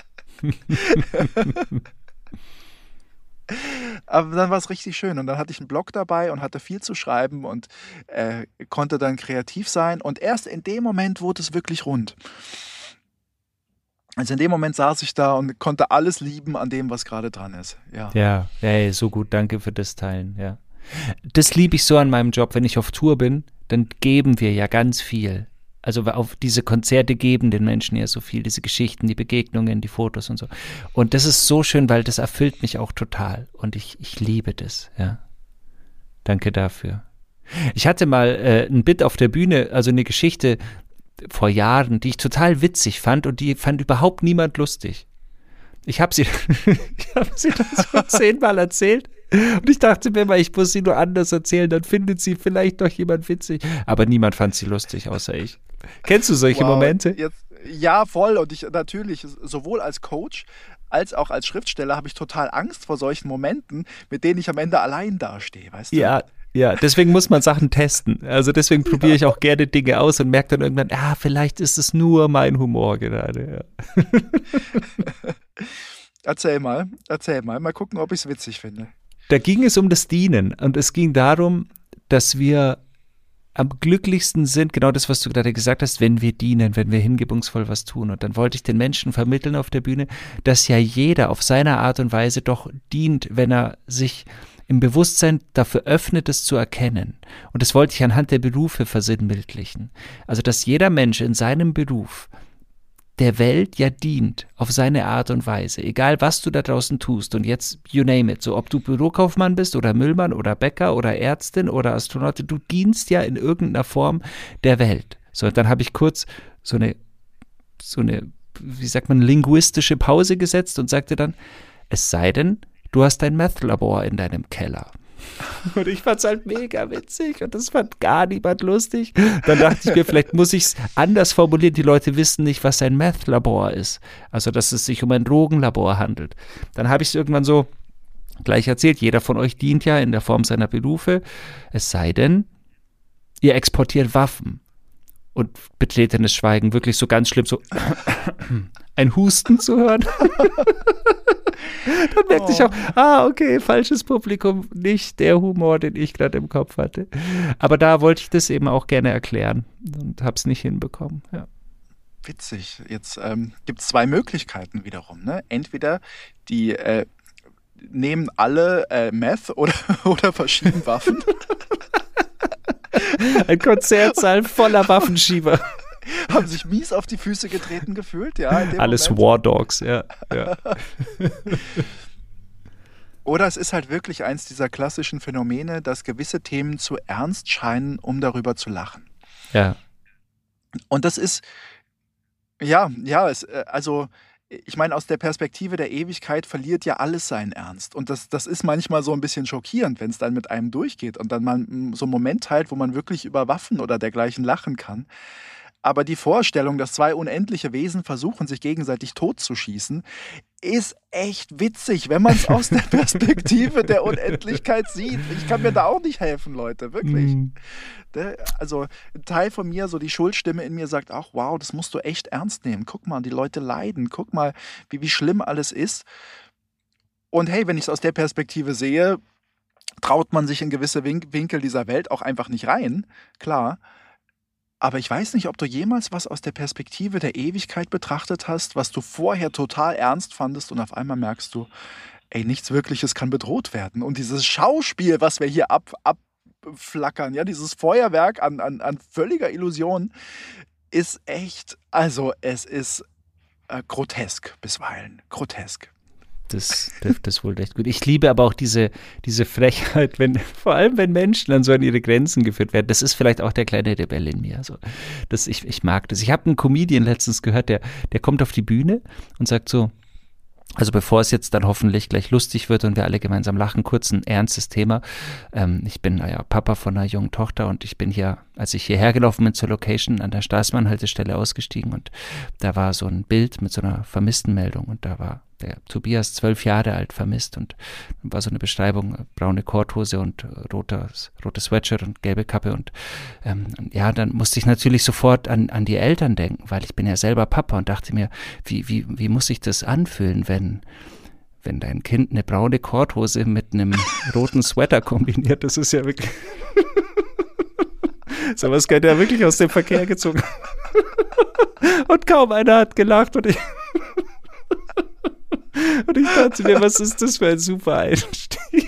Aber dann war es richtig schön. Und dann hatte ich einen Blog dabei und hatte viel zu schreiben und konnte dann kreativ sein. Und erst in dem Moment wurde es wirklich rund. Also in dem Moment saß ich da und konnte alles lieben an dem, was gerade dran ist. Ja, hey, so gut, danke für das Teilen, ja. Das liebe ich so an meinem Job, wenn ich auf Tour bin, dann geben wir ja ganz viel. Also auf diese Konzerte geben den Menschen ja so viel, diese Geschichten, die Begegnungen, die Fotos und so. Und das ist so schön, weil das erfüllt mich auch total und ich liebe das, ja. Danke dafür. Ich hatte mal ein Bit auf der Bühne, also eine Geschichte vor Jahren, die ich total witzig fand und die fand überhaupt niemand lustig. Ich habe sie dann so 10-mal erzählt und ich dachte mir mal, ich muss sie nur anders erzählen, dann findet sie vielleicht doch jemand witzig. Aber niemand fand sie lustig, außer ich. Kennst du solche Momente? Ja, voll. Und ich natürlich, sowohl als Coach als auch als Schriftsteller habe ich total Angst vor solchen Momenten, mit denen ich am Ende allein dastehe, weißt du? Ja, deswegen muss man Sachen testen. Also deswegen probiere ich auch gerne Dinge aus und merke dann irgendwann, vielleicht ist es nur mein Humor gerade. Ja. Erzähl mal. Mal gucken, ob ich es witzig finde. Da ging es um das Dienen und es ging darum, dass wir am glücklichsten sind, genau das, was du gerade gesagt hast, wenn wir dienen, wenn wir hingebungsvoll was tun. Und dann wollte ich den Menschen vermitteln auf der Bühne, dass ja jeder auf seine Art und Weise doch dient, wenn er sich im Bewusstsein dafür öffnet, es zu erkennen. Und das wollte ich anhand der Berufe versinnbildlichen. Also, dass jeder Mensch in seinem Beruf der Welt ja dient, auf seine Art und Weise, egal was du da draußen tust. Und jetzt, you name it, so ob du Bürokaufmann bist oder Müllmann oder Bäcker oder Ärztin oder Astronautin, du dienst ja in irgendeiner Form der Welt. So, dann habe ich kurz so eine, wie sagt man, linguistische Pause gesetzt und sagte dann, es sei denn, du hast ein Meth-Labor in deinem Keller. Und ich fand es halt mega witzig und das fand gar niemand lustig. Dann dachte ich mir, vielleicht muss ich es anders formulieren. Die Leute wissen nicht, was ein Meth-Labor ist. Also, dass es sich um ein Drogenlabor handelt. Dann habe ich es irgendwann so gleich erzählt. Jeder von euch dient ja in der Form seiner Berufe. Es sei denn, ihr exportiert Waffen. Und betretenes Schweigen, wirklich so ganz schlimm, so ein Husten zu hören. Dann merkte ich auch, okay, falsches Publikum, nicht der Humor, den ich gerade im Kopf hatte. Aber da wollte ich das eben auch gerne erklären und habe es nicht hinbekommen. Ja. Witzig. Jetzt gibt es 2 Möglichkeiten wiederum. Ne? Entweder die nehmen alle Meth oder verschieben Waffen. Ein Konzertsaal voller Waffenschieber. Haben sich mies auf die Füße getreten gefühlt, ja. Alles War Dogs, ja. Oder es ist halt wirklich eins dieser klassischen Phänomene, dass gewisse Themen zu ernst scheinen, um darüber zu lachen. Ja. Und das ist, also ich meine, aus der Perspektive der Ewigkeit verliert ja alles seinen Ernst. Und das ist manchmal so ein bisschen schockierend, wenn es dann mit einem durchgeht und dann man so einen Moment teilt, wo man wirklich über Waffen oder dergleichen lachen kann. Aber die Vorstellung, dass zwei unendliche Wesen versuchen, sich gegenseitig totzuschießen, ist echt witzig, wenn man es aus der Perspektive der Unendlichkeit sieht. Ich kann mir da auch nicht helfen, Leute, wirklich. Also ein Teil von mir, so die Schuldstimme in mir sagt auch, wow, das musst du echt ernst nehmen. Guck mal, die Leute leiden. Guck mal, wie schlimm alles ist. Und hey, wenn ich es aus der Perspektive sehe, traut man sich in gewisse Winkel dieser Welt auch einfach nicht rein. Klar. Aber ich weiß nicht, ob du jemals was aus der Perspektive der Ewigkeit betrachtet hast, was du vorher total ernst fandest und auf einmal merkst du, ey, nichts Wirkliches kann bedroht werden. Und dieses Schauspiel, was wir hier abflackern, ja, dieses Feuerwerk an völliger Illusion, ist echt, also es ist grotesk bisweilen, grotesk. Das trifft das wohl recht gut. Ich liebe aber auch diese Frechheit, vor allem wenn Menschen dann so an ihre Grenzen geführt werden. Das ist vielleicht auch der kleine Rebell in mir. Also, ich mag das. Ich habe einen Comedian letztens gehört, der kommt auf die Bühne und sagt so, also bevor es jetzt dann hoffentlich gleich lustig wird und wir alle gemeinsam lachen, kurz ein ernstes Thema. Ich bin Papa von einer jungen Tochter und ich bin hier, als ich hierher gelaufen bin zur Location, an der Straßenbahnhaltestelle ausgestiegen und da war so ein Bild mit so einer Vermisstenmeldung und da war der Tobias 12 Jahre alt vermisst und war so eine Beschreibung, braune Korthose und rotes Sweatshirt und gelbe Kappe und dann musste ich natürlich sofort an die Eltern denken, weil ich bin ja selber Papa und dachte mir, wie muss sich das anfühlen, wenn dein Kind eine braune Korthose mit einem roten Sweater kombiniert, das ist ja wirklich sowas könnte ja wirklich aus dem Verkehr gezogen und kaum einer hat gelacht und ich dachte mir, was ist das für ein super Einstieg?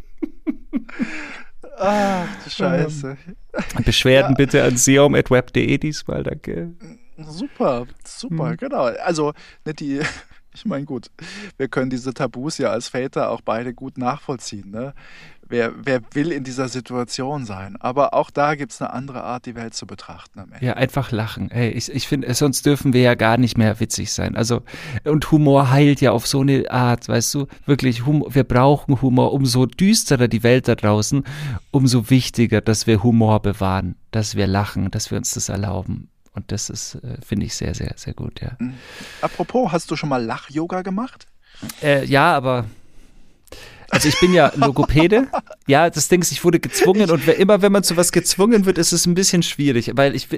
Ach, du Scheiße. Beschwerden bitte an seom@web.de diesmal, danke. Super, genau. Also, ich meine, gut, wir können diese Tabus ja als Väter auch beide gut nachvollziehen, ne? Wer will in dieser Situation sein? Aber auch da gibt es eine andere Art, die Welt zu betrachten am Ende. Ja, einfach lachen. Ey, ich finde, sonst dürfen wir ja gar nicht mehr witzig sein. Also, und Humor heilt ja auf so eine Art, weißt du, wirklich, wir brauchen Humor. Umso düsterer die Welt da draußen, umso wichtiger, dass wir Humor bewahren, dass wir lachen, dass wir uns das erlauben. Und das ist, finde ich, sehr, sehr, sehr gut, ja. Apropos, hast du schon mal Lach-Yoga gemacht? Ja, aber also ich bin ja Logopäde. Ja, das Ding ist, ich wurde gezwungen und immer wenn man zu was gezwungen wird, ist es ein bisschen schwierig, weil ich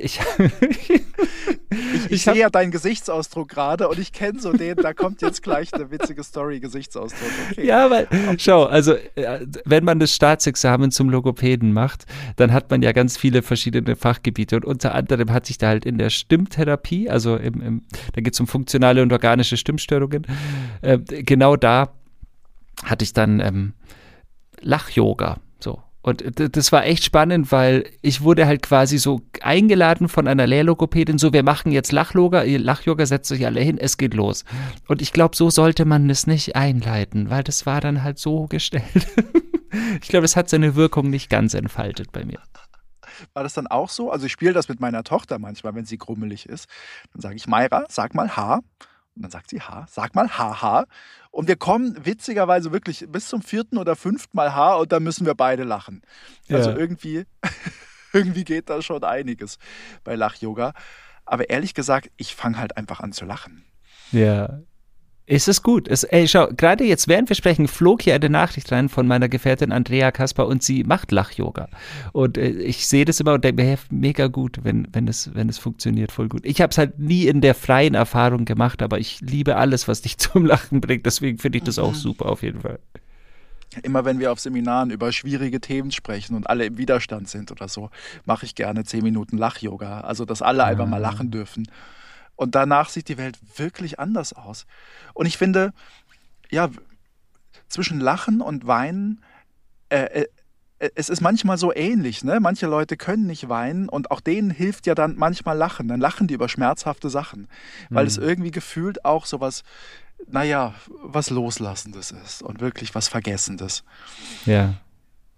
sehe ja deinen Gesichtsausdruck gerade und ich kenne so den, da kommt jetzt gleich eine witzige Story, Gesichtsausdruck. Okay. Ja, weil, schau, also wenn man das Staatsexamen zum Logopäden macht, dann hat man ja ganz viele verschiedene Fachgebiete und unter anderem hatte ich da halt in der Stimmtherapie, also da geht es um funktionale und organische Stimmstörungen, genau da hatte ich dann Lach-Yoga, so. Und das war echt spannend, weil ich wurde halt quasi so eingeladen von einer Lehrlogopädin, so, wir machen jetzt Lach-Yoga, setzt euch alle hin, es geht los. Und ich glaube, so sollte man das nicht einleiten, weil das war dann halt so gestellt. Ich glaube, es hat seine Wirkung nicht ganz entfaltet bei mir. War das dann auch so? Also ich spiele das mit meiner Tochter manchmal, wenn sie grummelig ist. Dann sage ich, Mayra, sag mal Ha. Und dann sagt sie Ha, sag mal Ha. Und wir kommen witzigerweise wirklich bis zum 4. oder 5. Mal Ha und dann müssen wir beide lachen. Also irgendwie geht da schon einiges bei Lach-Yoga. Aber ehrlich gesagt, ich fange halt einfach an zu lachen. Ja. Ist es gut. Schau, gerade jetzt, während wir sprechen, flog hier eine Nachricht rein von meiner Gefährtin Andrea Kasper und sie macht Lach-Yoga. Und ich sehe das immer und denke mir, mega gut, wenn es funktioniert, voll gut. Ich habe es halt nie in der freien Erfahrung gemacht, aber ich liebe alles, was dich zum Lachen bringt. Deswegen finde ich das auch super auf jeden Fall. Immer wenn wir auf Seminaren über schwierige Themen sprechen und alle im Widerstand sind oder so, mache ich gerne 10 Minuten Lach-Yoga. Also, dass alle einfach mal lachen dürfen. Und danach sieht die Welt wirklich anders aus. Und ich finde, ja, zwischen Lachen und Weinen, es ist manchmal so ähnlich, ne? Manche Leute können nicht weinen und auch denen hilft ja dann manchmal Lachen. Dann lachen die über schmerzhafte Sachen, weil es irgendwie gefühlt auch sowas, naja, was Loslassendes ist und wirklich was Vergessendes. Ja.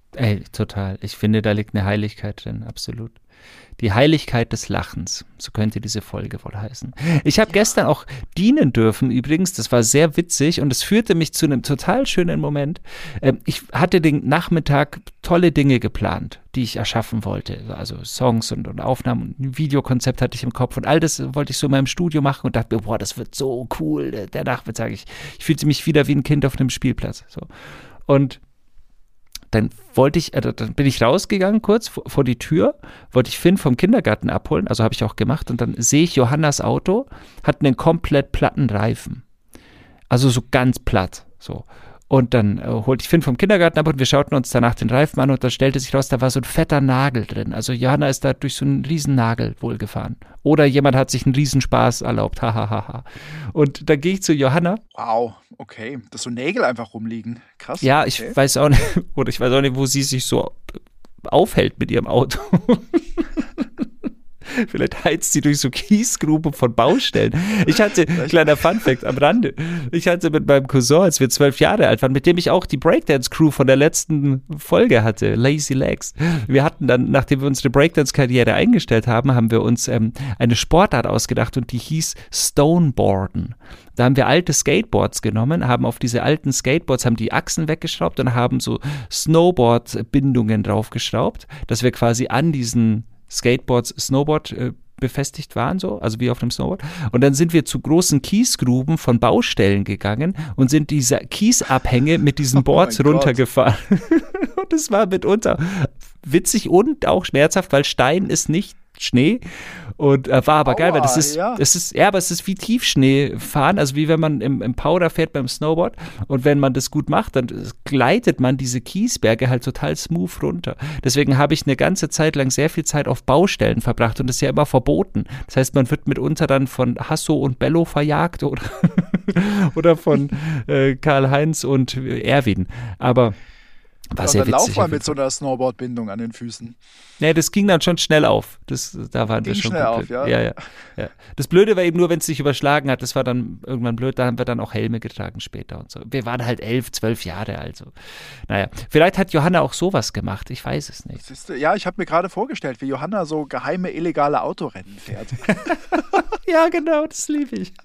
Ey, total. Ich finde, da liegt eine Heiligkeit drin, absolut. Die Heiligkeit des Lachens, so könnte diese Folge wohl heißen. Ich habe gestern auch dienen dürfen übrigens, das war sehr witzig und es führte mich zu einem total schönen Moment. Ich hatte den Nachmittag tolle Dinge geplant, die ich erschaffen wollte. Also Songs und Aufnahmen und ein Videokonzept hatte ich im Kopf und all das wollte ich so in meinem Studio machen und dachte mir, boah, das wird so cool, der Nachmittag. Ich fühlte mich wieder wie ein Kind auf einem Spielplatz. So. Und dann bin ich rausgegangen kurz vor die Tür, wollte ich Finn vom Kindergarten abholen, also habe ich auch gemacht und dann sehe ich Johannas Auto, hat einen komplett platten Reifen. Also so ganz platt, so. Und dann holte ich Finn vom Kindergarten ab und wir schauten uns danach den Reifen an und da stellte sich raus, da war so ein fetter Nagel drin. Also Johanna ist da durch so einen riesen Nagel wohl gefahren. Oder jemand hat sich einen riesen Spaß erlaubt, hahaha. Und dann gehe ich zu Johanna. Wow, okay, dass so Nägel einfach rumliegen, krass. Ja, okay. ich weiß auch nicht, wo sie sich so aufhält mit ihrem Auto. Vielleicht heizt sie durch so Kiesgruben von Baustellen. Kleiner Funfact am Rande, ich hatte mit meinem Cousin, als wir 12 Jahre alt waren, mit dem ich auch die Breakdance-Crew von der letzten Folge hatte, Lazy Legs. Wir hatten dann, nachdem wir unsere Breakdance-Karriere eingestellt haben, haben wir uns eine Sportart ausgedacht und die hieß Stoneboarden. Da haben wir alte Skateboards genommen, haben auf diese alten Skateboards, haben die Achsen weggeschraubt und haben so Snowboard-Bindungen draufgeschraubt, dass wir quasi an diesen Snowboard befestigt waren, so, also wie auf einem Snowboard. Und dann sind wir zu großen Kiesgruben von Baustellen gegangen und sind diese Kiesabhänge mit diesen Boards runtergefahren. Und es war mitunter witzig und auch schmerzhaft, weil Stein ist nicht Schnee und war aber geil, weil aber es ist wie Tiefschnee fahren, also wie wenn man im Powder fährt beim Snowboard und wenn man das gut macht, dann gleitet man diese Kiesberge halt total smooth runter. Deswegen habe ich eine ganze Zeit lang sehr viel Zeit auf Baustellen verbracht und das ist ja immer verboten. Das heißt, man wird mitunter dann von Hasso und Bello verjagt oder von Karl-Heinz und Erwin, aber war sehr witzig. Lauf mal mit so einer Snowboard-Bindung an den Füßen. Nee, das ging dann schon schnell auf. Da waren wir schon schnell auf, ja? Ja. Das Blöde war eben nur, wenn es sich überschlagen hat, das war dann irgendwann blöd, da haben wir dann auch Helme getragen später und so. Wir waren halt 11, 12 Jahre alt. So. Naja, vielleicht hat Johanna auch sowas gemacht, ich weiß es nicht. Ja, ich habe mir gerade vorgestellt, wie Johanna so geheime, illegale Autorennen fährt. Ja, genau, das liebe ich.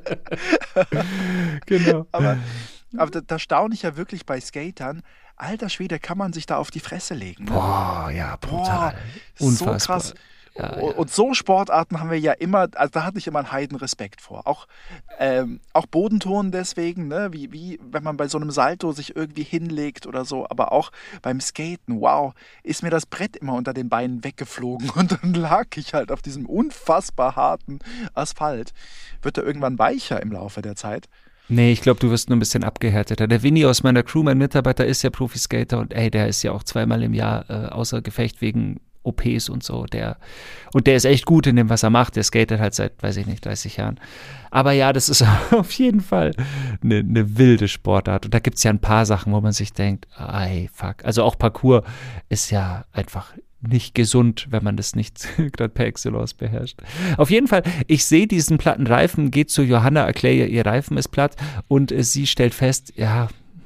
Genau. Aber da staune ich ja wirklich bei Skatern. Alter Schwede, kann man sich da auf die Fresse legen. Ne? Boah, ja, brutal. Unfassbar. So krass. Ja. Und so Sportarten haben wir ja immer, also da hatte ich immer einen Heidenrespekt vor. Auch Bodenturnen deswegen, ne? wie wenn man bei so einem Salto sich irgendwie hinlegt oder so, aber auch beim Skaten, wow, ist mir das Brett immer unter den Beinen weggeflogen und dann lag ich halt auf diesem unfassbar harten Asphalt. Wird er irgendwann weicher im Laufe der Zeit? Nee, ich glaube, du wirst nur ein bisschen abgehärteter. Der Winnie aus meiner Crew, mein Mitarbeiter, ist ja Profiskater und der ist ja auch zweimal im Jahr außer Gefecht wegen OPs und so. Der ist echt gut in dem, was er macht. Der skatet halt seit, weiß ich nicht, 30 Jahren. Aber ja, das ist auf jeden Fall eine wilde Sportart. Und da gibt es ja ein paar Sachen, wo man sich denkt, ey, fuck. Also auch Parkour ist ja einfach nicht gesund, wenn man das nicht gerade per Excellence beherrscht. Auf jeden Fall, ich sehe diesen platten Reifen, geht zu Johanna, erkläre ihr Reifen ist platt und sie stellt fest, ja,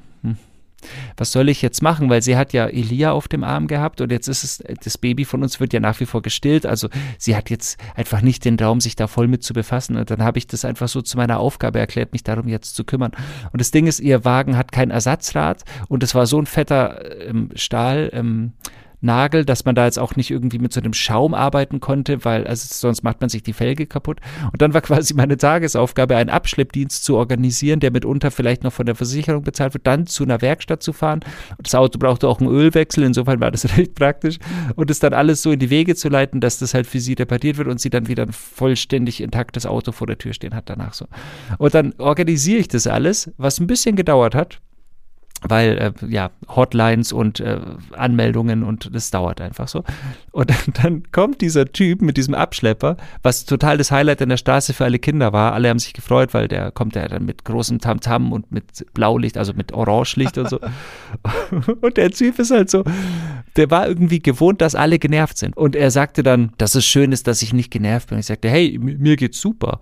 was soll ich jetzt machen? Weil sie hat ja Elia auf dem Arm gehabt und jetzt ist es, das Baby von uns wird ja nach wie vor gestillt, also sie hat jetzt einfach nicht den Raum, sich da voll mit zu befassen und dann habe ich das einfach so zu meiner Aufgabe erklärt, mich darum jetzt zu kümmern. Und das Ding ist, ihr Wagen hat kein Ersatzrad und es war so ein fetter Stahl, Nagel, dass man da jetzt auch nicht irgendwie mit so einem Schaum arbeiten konnte, weil sonst macht man sich die Felge kaputt. Und dann war quasi meine Tagesaufgabe, einen Abschleppdienst zu organisieren, der mitunter vielleicht noch von der Versicherung bezahlt wird, dann zu einer Werkstatt zu fahren. Und das Auto brauchte auch einen Ölwechsel, insofern war das recht praktisch. Und es dann alles so in die Wege zu leiten, dass das halt für sie repariert wird und sie dann wieder ein vollständig intaktes Auto vor der Tür stehen hat danach so. Und dann organisiere ich das alles, was ein bisschen gedauert hat, weil, Hotlines und Anmeldungen und das dauert einfach so. Und dann kommt dieser Typ mit diesem Abschlepper, was total das Highlight in der Straße für alle Kinder war. Alle haben sich gefreut, weil der kommt ja dann mit großem Tamtam und mit Blaulicht, also mit Orangelicht und so. Und der Typ ist halt so, der war irgendwie gewohnt, dass alle genervt sind. Und er sagte dann, dass es schön ist, dass ich nicht genervt bin. Ich sagte, hey, mir geht's super.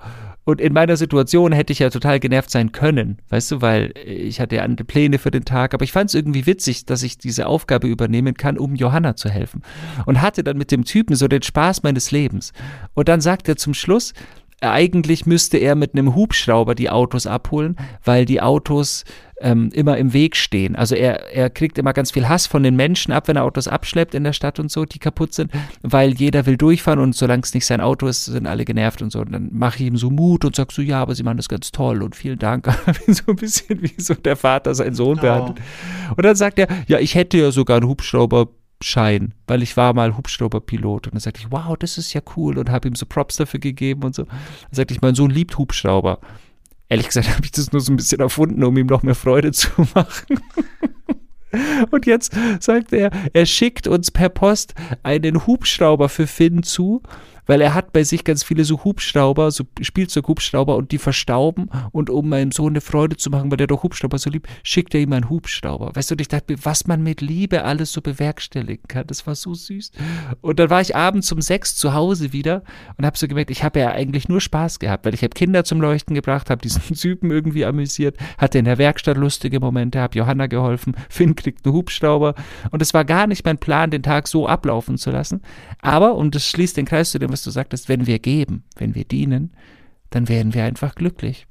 Und in meiner Situation hätte ich ja total genervt sein können, weißt du, weil ich hatte ja andere Pläne für den Tag, aber ich fand es irgendwie witzig, dass ich diese Aufgabe übernehmen kann, um Johanna zu helfen. Und hatte dann mit dem Typen so den Spaß meines Lebens. Und dann sagt er zum Schluss, eigentlich müsste er mit einem Hubschrauber die Autos abholen, weil die Autos immer im Weg stehen. Also er kriegt immer ganz viel Hass von den Menschen ab, wenn er Autos abschleppt in der Stadt und so, die kaputt sind, weil jeder will durchfahren und solange es nicht sein Auto ist, sind alle genervt und so. Und dann mache ich ihm so Mut und sag so, ja, aber sie machen das ganz toll und vielen Dank. So ein bisschen wie so der Vater seinen Sohn behandelt. Und dann sagt er, ja, ich hätte ja sogar einen Hubschrauberschein, weil ich war mal Hubschrauberpilot. Und dann sagte ich, wow, das ist ja cool und habe ihm so Props dafür gegeben und so. Dann sagte ich, mein Sohn liebt Hubschrauber. Ehrlich gesagt habe ich das nur so ein bisschen erfunden, um ihm noch mehr Freude zu machen. Und jetzt sagt er schickt uns per Post einen Hubschrauber für Finn zu, weil er hat bei sich ganz viele so Hubschrauber, so Spielzeughubschrauber und die verstauben und um meinem Sohn eine Freude zu machen, weil der doch Hubschrauber so liebt, schickt er ihm einen Hubschrauber. Weißt du, und ich dachte, was man mit Liebe alles so bewerkstelligen kann, das war so süß. Und dann war ich abends um 6 zu Hause wieder und habe so gemerkt, ich habe ja eigentlich nur Spaß gehabt, weil ich habe Kinder zum Leuchten gebracht, habe diesen Typen irgendwie amüsiert, hatte in der Werkstatt lustige Momente, habe Johanna geholfen, Finn kriegt einen Hubschrauber und es war gar nicht mein Plan, den Tag so ablaufen zu lassen. Aber, und das schließt den Kreis zu dem, was du sagtest, wenn wir geben, wenn wir dienen, dann werden wir einfach glücklich.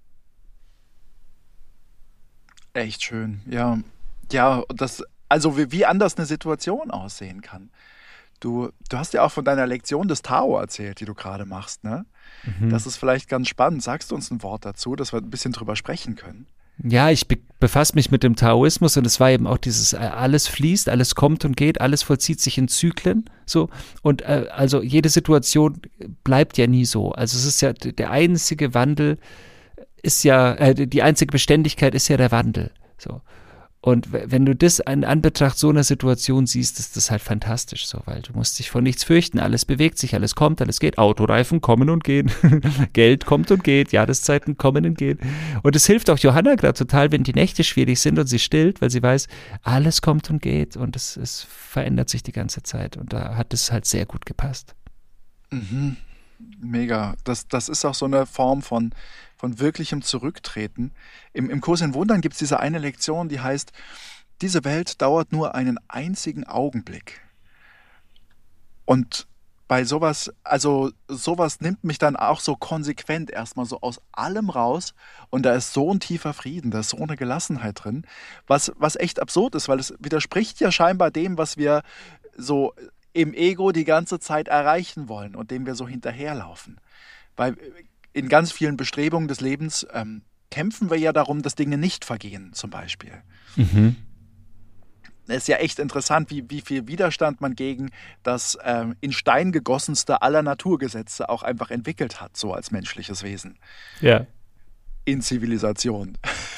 Echt schön, ja. Ja, also wie anders eine Situation aussehen kann. Du hast ja auch von deiner Lektion des Tao erzählt, die du gerade machst, ne? Mhm. Das ist vielleicht ganz spannend. Sagst du uns ein Wort dazu, dass wir ein bisschen drüber sprechen können? Ja, ich befasse mich mit dem Taoismus und es war eben auch dieses, alles fließt, alles kommt und geht, alles vollzieht sich in Zyklen, so. Und also jede Situation bleibt ja nie so. Also es ist ja, der einzige Wandel ist ja, die einzige Beständigkeit ist ja der Wandel, so. Und wenn du das in Anbetracht so einer Situation siehst, ist das halt fantastisch so, weil du musst dich vor nichts fürchten. Alles bewegt sich, alles kommt, alles geht. Autoreifen kommen und gehen. Geld kommt und geht. Jahreszeiten kommen und gehen. Und es hilft auch Johanna gerade total, wenn die Nächte schwierig sind und sie stillt, weil sie weiß, alles kommt und geht und es verändert sich die ganze Zeit. Und da hat es halt sehr gut gepasst. Mhm. Mega. Das ist auch so eine Form von wirklichem Zurücktreten. Im Kurs in Wundern gibt es diese eine Lektion, die heißt, diese Welt dauert nur einen einzigen Augenblick. Und bei sowas, also sowas nimmt mich dann auch so konsequent erstmal so aus allem raus und da ist so ein tiefer Frieden, da ist so eine Gelassenheit drin, was echt absurd ist, weil es widerspricht ja scheinbar dem, was wir so im Ego die ganze Zeit erreichen wollen und dem wir so hinterherlaufen. Weil in ganz vielen Bestrebungen des Lebens kämpfen wir ja darum, dass Dinge nicht vergehen, zum Beispiel. Mhm. Es ist ja echt interessant, wie viel Widerstand man gegen das in Stein gegossenste aller Naturgesetze auch einfach entwickelt hat, so als menschliches Wesen. Ja. In Zivilisation.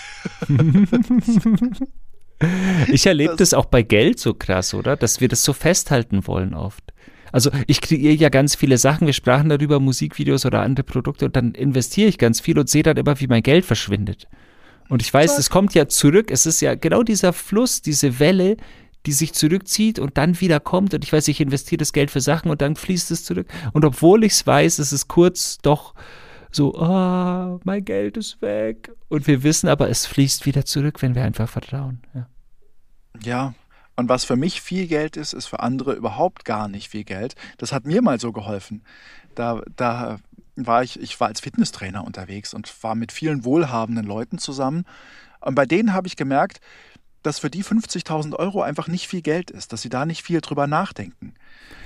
Ich erlebe Das, das auch bei Geld so krass, oder? Dass wir das so festhalten wollen oft. Also ich kreiere ja ganz viele Sachen, wir sprachen darüber, Musikvideos oder andere Produkte und dann investiere ich ganz viel und sehe dann immer, wie mein Geld verschwindet. Und ich weiß, es zack. kommt ja zurück, es ist ja genau dieser Fluss, diese Welle, die sich zurückzieht und dann wieder kommt und ich weiß, ich investiere das Geld für Sachen und dann fließt es zurück. Und obwohl ich es weiß, ist es kurz doch so, mein Geld ist weg. Und wir wissen aber, es fließt wieder zurück, wenn wir einfach vertrauen. Ja. Ja, und was für mich viel Geld ist, ist für andere überhaupt gar nicht viel Geld. Das hat mir mal so geholfen. Da ich war als Fitnesstrainer unterwegs und war mit vielen wohlhabenden Leuten zusammen. Und bei denen habe ich gemerkt, dass für die 50.000 Euro einfach nicht viel Geld ist, dass sie da nicht viel drüber nachdenken.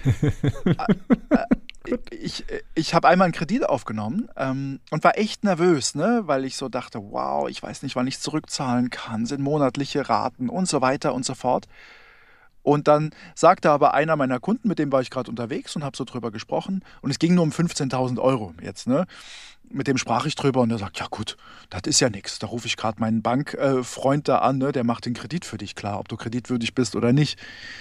Ich habe einmal einen Kredit aufgenommen und war echt nervös, ne? Weil ich so dachte, wow, ich weiß nicht, wann ich zurückzahlen kann, sind monatliche Raten und so weiter und so fort. Und dann sagte aber einer meiner Kunden, mit dem war ich gerade unterwegs und habe so drüber gesprochen. Und es ging nur um 15.000 Euro jetzt, ne? Mit dem sprach ich drüber und er sagt, ja gut, das ist ja nichts. Da rufe ich gerade meinen Bankfreund da an, ne? Der macht den Kredit für dich klar, ob du kreditwürdig bist oder nicht.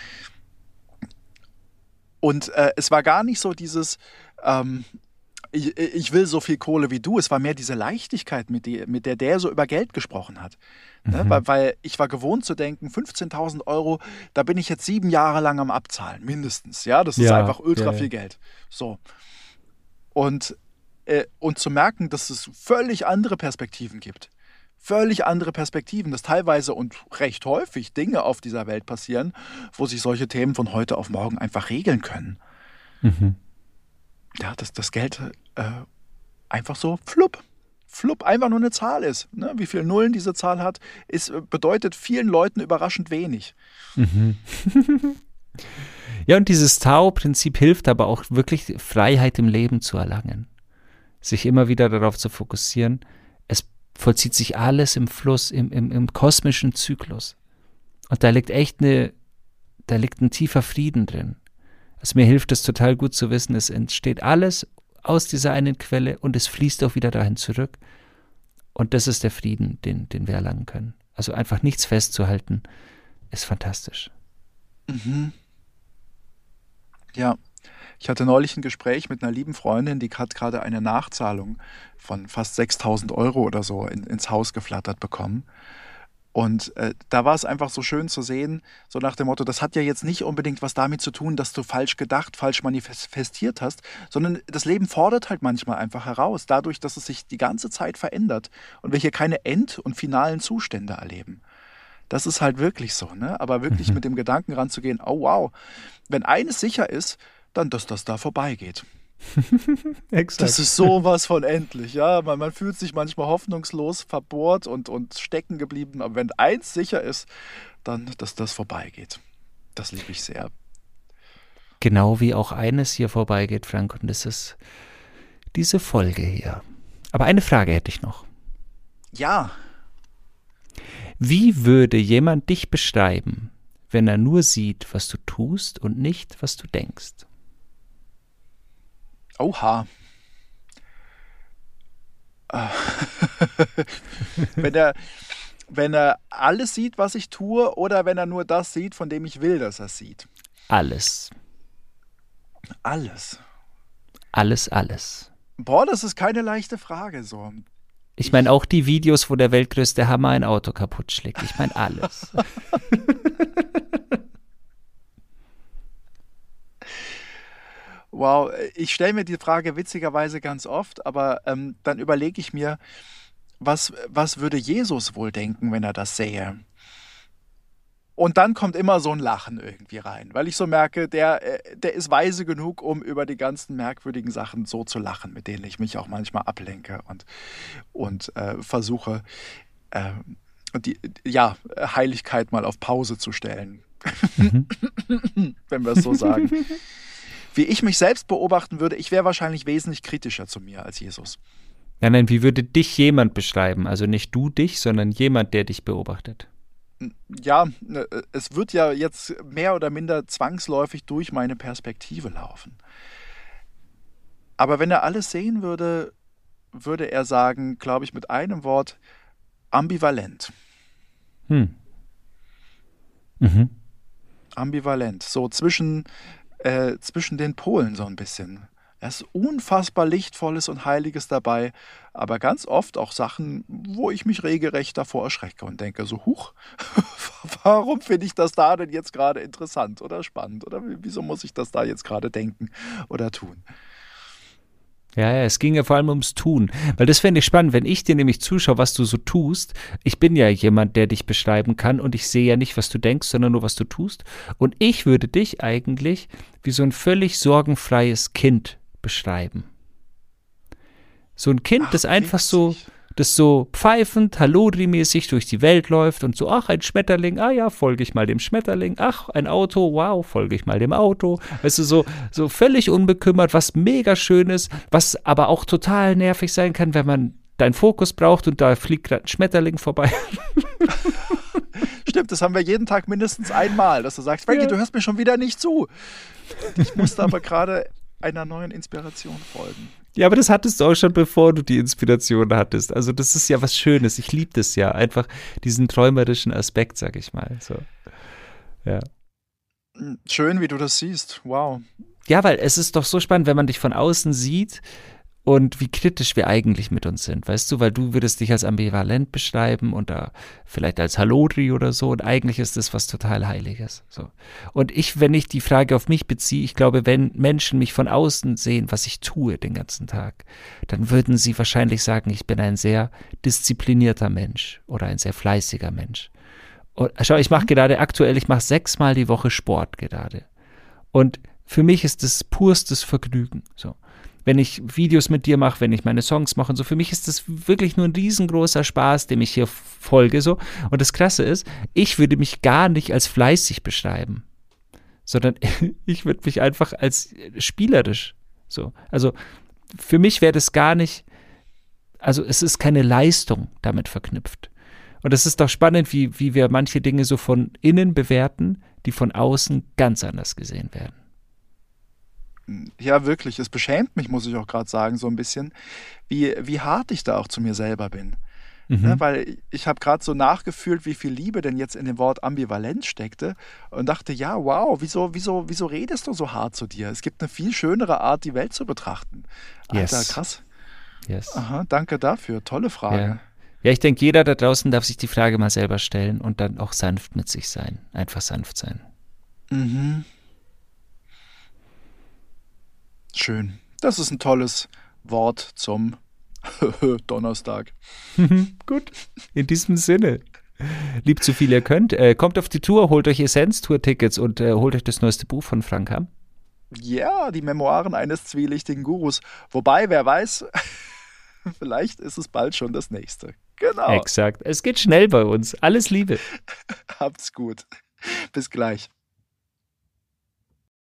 Und es war gar nicht so dieses, ähm, ich will so viel Kohle wie du. Es war mehr diese Leichtigkeit, mit der so über Geld gesprochen hat. Ne? Mhm. Weil ich war gewohnt zu denken, 15.000 Euro, da bin ich jetzt 7 Jahre lang am Abzahlen, mindestens. Ja, das ist Ja, einfach ultra ja, ja. viel Geld. So. Und und zu merken, dass es völlig andere Perspektiven gibt. Völlig andere Perspektiven, dass teilweise und recht häufig Dinge auf dieser Welt passieren, wo sich solche Themen von heute auf morgen einfach regeln können. Mhm. Ja, dass das Geld einfach so flupp einfach nur eine Zahl ist. Ne? Wie viele Nullen diese Zahl hat, bedeutet vielen Leuten überraschend wenig. Mhm. Ja, und dieses Tao-Prinzip hilft aber auch wirklich, Freiheit im Leben zu erlangen. Sich immer wieder darauf zu fokussieren, es vollzieht sich alles im Fluss, im kosmischen Zyklus. Und da liegt ein tiefer Frieden drin. Also mir hilft es total gut zu wissen, es entsteht alles aus dieser einen Quelle und es fließt auch wieder dahin zurück. Und das ist der Frieden, den wir erlangen können. Also einfach nichts festzuhalten, ist fantastisch. Mhm. Ja, ich hatte neulich ein Gespräch mit einer lieben Freundin, die hat gerade eine Nachzahlung von fast 6.000 Euro oder so ins Haus geflattert bekommen. Und da war es einfach so schön zu sehen, so nach dem Motto, das hat ja jetzt nicht unbedingt was damit zu tun, dass du falsch gedacht, falsch manifestiert hast, sondern das Leben fordert halt manchmal einfach heraus, dadurch, dass es sich die ganze Zeit verändert und wir hier keine und finalen Zustände erleben. Das ist halt wirklich so, ne? Aber wirklich mit dem Gedanken ranzugehen, oh wow, wenn eines sicher ist, dann, dass das da vorbeigeht. Exakt. Das ist sowas von endlich, ja. Man fühlt sich manchmal hoffnungslos verbohrt und stecken geblieben, aber wenn eins sicher ist, dann, dass das vorbeigeht. Das liebe ich sehr. Genau wie auch eines hier vorbeigeht, Frank, und das ist diese Folge hier. Aber eine Frage hätte ich noch. Ja, Wie würde jemand dich beschreiben, wenn er nur sieht, was du tust und nicht, was du denkst? oha. Wenn er alles sieht, was ich tue, oder wenn er nur das sieht, von dem ich will, dass er es sieht? Alles. Alles. Alles, alles. Boah, das ist keine leichte Frage so. Ich meine auch die Videos, wo der weltgrößte Hammer ein Auto kaputt schlägt. Ich meine alles. Wow, ich stelle mir die Frage witzigerweise ganz oft, aber dann überlege ich mir, was würde Jesus wohl denken, wenn er das sähe? Und dann kommt immer so ein Lachen irgendwie rein, weil ich so merke, der ist weise genug, um über die ganzen merkwürdigen Sachen so zu lachen, mit denen ich mich auch manchmal ablenke und versuche, äh, Heiligkeit mal auf Pause zu stellen, Mhm. wenn wir es so sagen. Wie ich mich selbst beobachten würde, ich wäre wahrscheinlich wesentlich kritischer zu mir als Jesus. Nein, wie würde dich jemand beschreiben? Also nicht du dich, sondern jemand, der dich beobachtet. Ja, es wird ja jetzt mehr oder minder zwangsläufig durch meine Perspektive laufen. Aber wenn er alles sehen würde, würde er sagen, glaube ich, mit einem Wort, ambivalent. Hm. Mhm. Ambivalent. So zwischen den Polen so ein bisschen. Es ist unfassbar Lichtvolles und Heiliges dabei, aber ganz oft auch Sachen, wo ich mich regelrecht davor erschrecke und denke so, huch, warum finde ich das da denn jetzt gerade interessant oder spannend? Oder wieso muss ich das da jetzt gerade denken oder tun? Ja, es ging ja vor allem ums Tun, weil das fände ich spannend, wenn ich dir nämlich zuschaue, was du so tust. Ich bin ja jemand, der dich beschreiben kann und ich sehe ja nicht, was du denkst, sondern nur, was du tust. Und ich würde dich eigentlich wie so ein völlig sorgenfreies Kind beschreiben. So ein Kind, das einfach so, das so pfeifend, Hallodri-mäßig durch die Welt läuft und so, ach, ein Schmetterling, ah ja, folge ich mal dem Schmetterling, ach, ein Auto, wow, folge ich mal dem Auto. Weißt du, so völlig unbekümmert, was mega schön ist, was aber auch total nervig sein kann, wenn man deinen Fokus braucht und da fliegt gerade ein Schmetterling vorbei. Stimmt, das haben wir jeden Tag mindestens einmal, dass du sagst, Frankie, du hörst mir schon wieder nicht zu. Ich musste aber gerade einer neuen Inspiration folgen. Ja, aber das hattest du auch schon, bevor du die Inspiration hattest. Also das ist ja was Schönes. Ich liebe das ja. Einfach diesen träumerischen Aspekt, sag ich mal. So. Ja. Schön, wie du das siehst. Wow. Ja, weil es ist doch so spannend, wenn man dich von außen sieht und wie kritisch wir eigentlich mit uns sind, weißt du, weil du würdest dich als ambivalent beschreiben und da vielleicht als Hallodri oder so und eigentlich ist das was total Heiliges. So. Und wenn ich die Frage auf mich beziehe, ich glaube, wenn Menschen mich von außen sehen, was ich tue den ganzen Tag, dann würden sie wahrscheinlich sagen, ich bin ein sehr disziplinierter Mensch oder ein sehr fleißiger Mensch. Und schau, ich mache 6-mal die Woche Sport gerade. Und für mich ist das purstes Vergnügen. So. Wenn ich Videos mit dir mache, wenn ich meine Songs mache und so, für mich ist das wirklich nur ein riesengroßer Spaß, dem ich hier folge. So. Und das Krasse ist, ich würde mich gar nicht als fleißig beschreiben, sondern ich würde mich einfach als spielerisch. So. Also für mich wäre das gar nicht, also es ist keine Leistung damit verknüpft. Und es ist doch spannend, wie wir manche Dinge so von innen bewerten, die von außen ganz anders gesehen werden. Ja, wirklich. Es beschämt mich, muss ich auch gerade sagen, so ein bisschen, wie hart ich da auch zu mir selber bin. Ne, weil ich habe gerade so nachgefühlt, wie viel Liebe denn jetzt in dem Wort Ambivalenz steckte und dachte, ja, wow, wieso redest du so hart zu dir? Es gibt eine viel schönere Art, die Welt zu betrachten. Alter, Yes. krass. Yes. Aha, danke dafür. Tolle Frage. Ja. Ja, ich denke, jeder da draußen darf sich die Frage mal selber stellen und dann auch sanft mit sich sein. Einfach sanft sein. Mhm. Schön. Das ist ein tolles Wort zum Donnerstag. Gut, in diesem Sinne. Liebt so viel ihr könnt. Kommt auf die Tour, holt euch Essenz-Tour-Tickets und holt euch das neueste Buch von Frank Hamm. Ja, die Memoiren eines zwielichtigen Gurus. Wobei, wer weiß, vielleicht ist es bald schon das nächste. Genau. Exakt. Es geht schnell bei uns. Alles Liebe. Habt's gut. Bis gleich.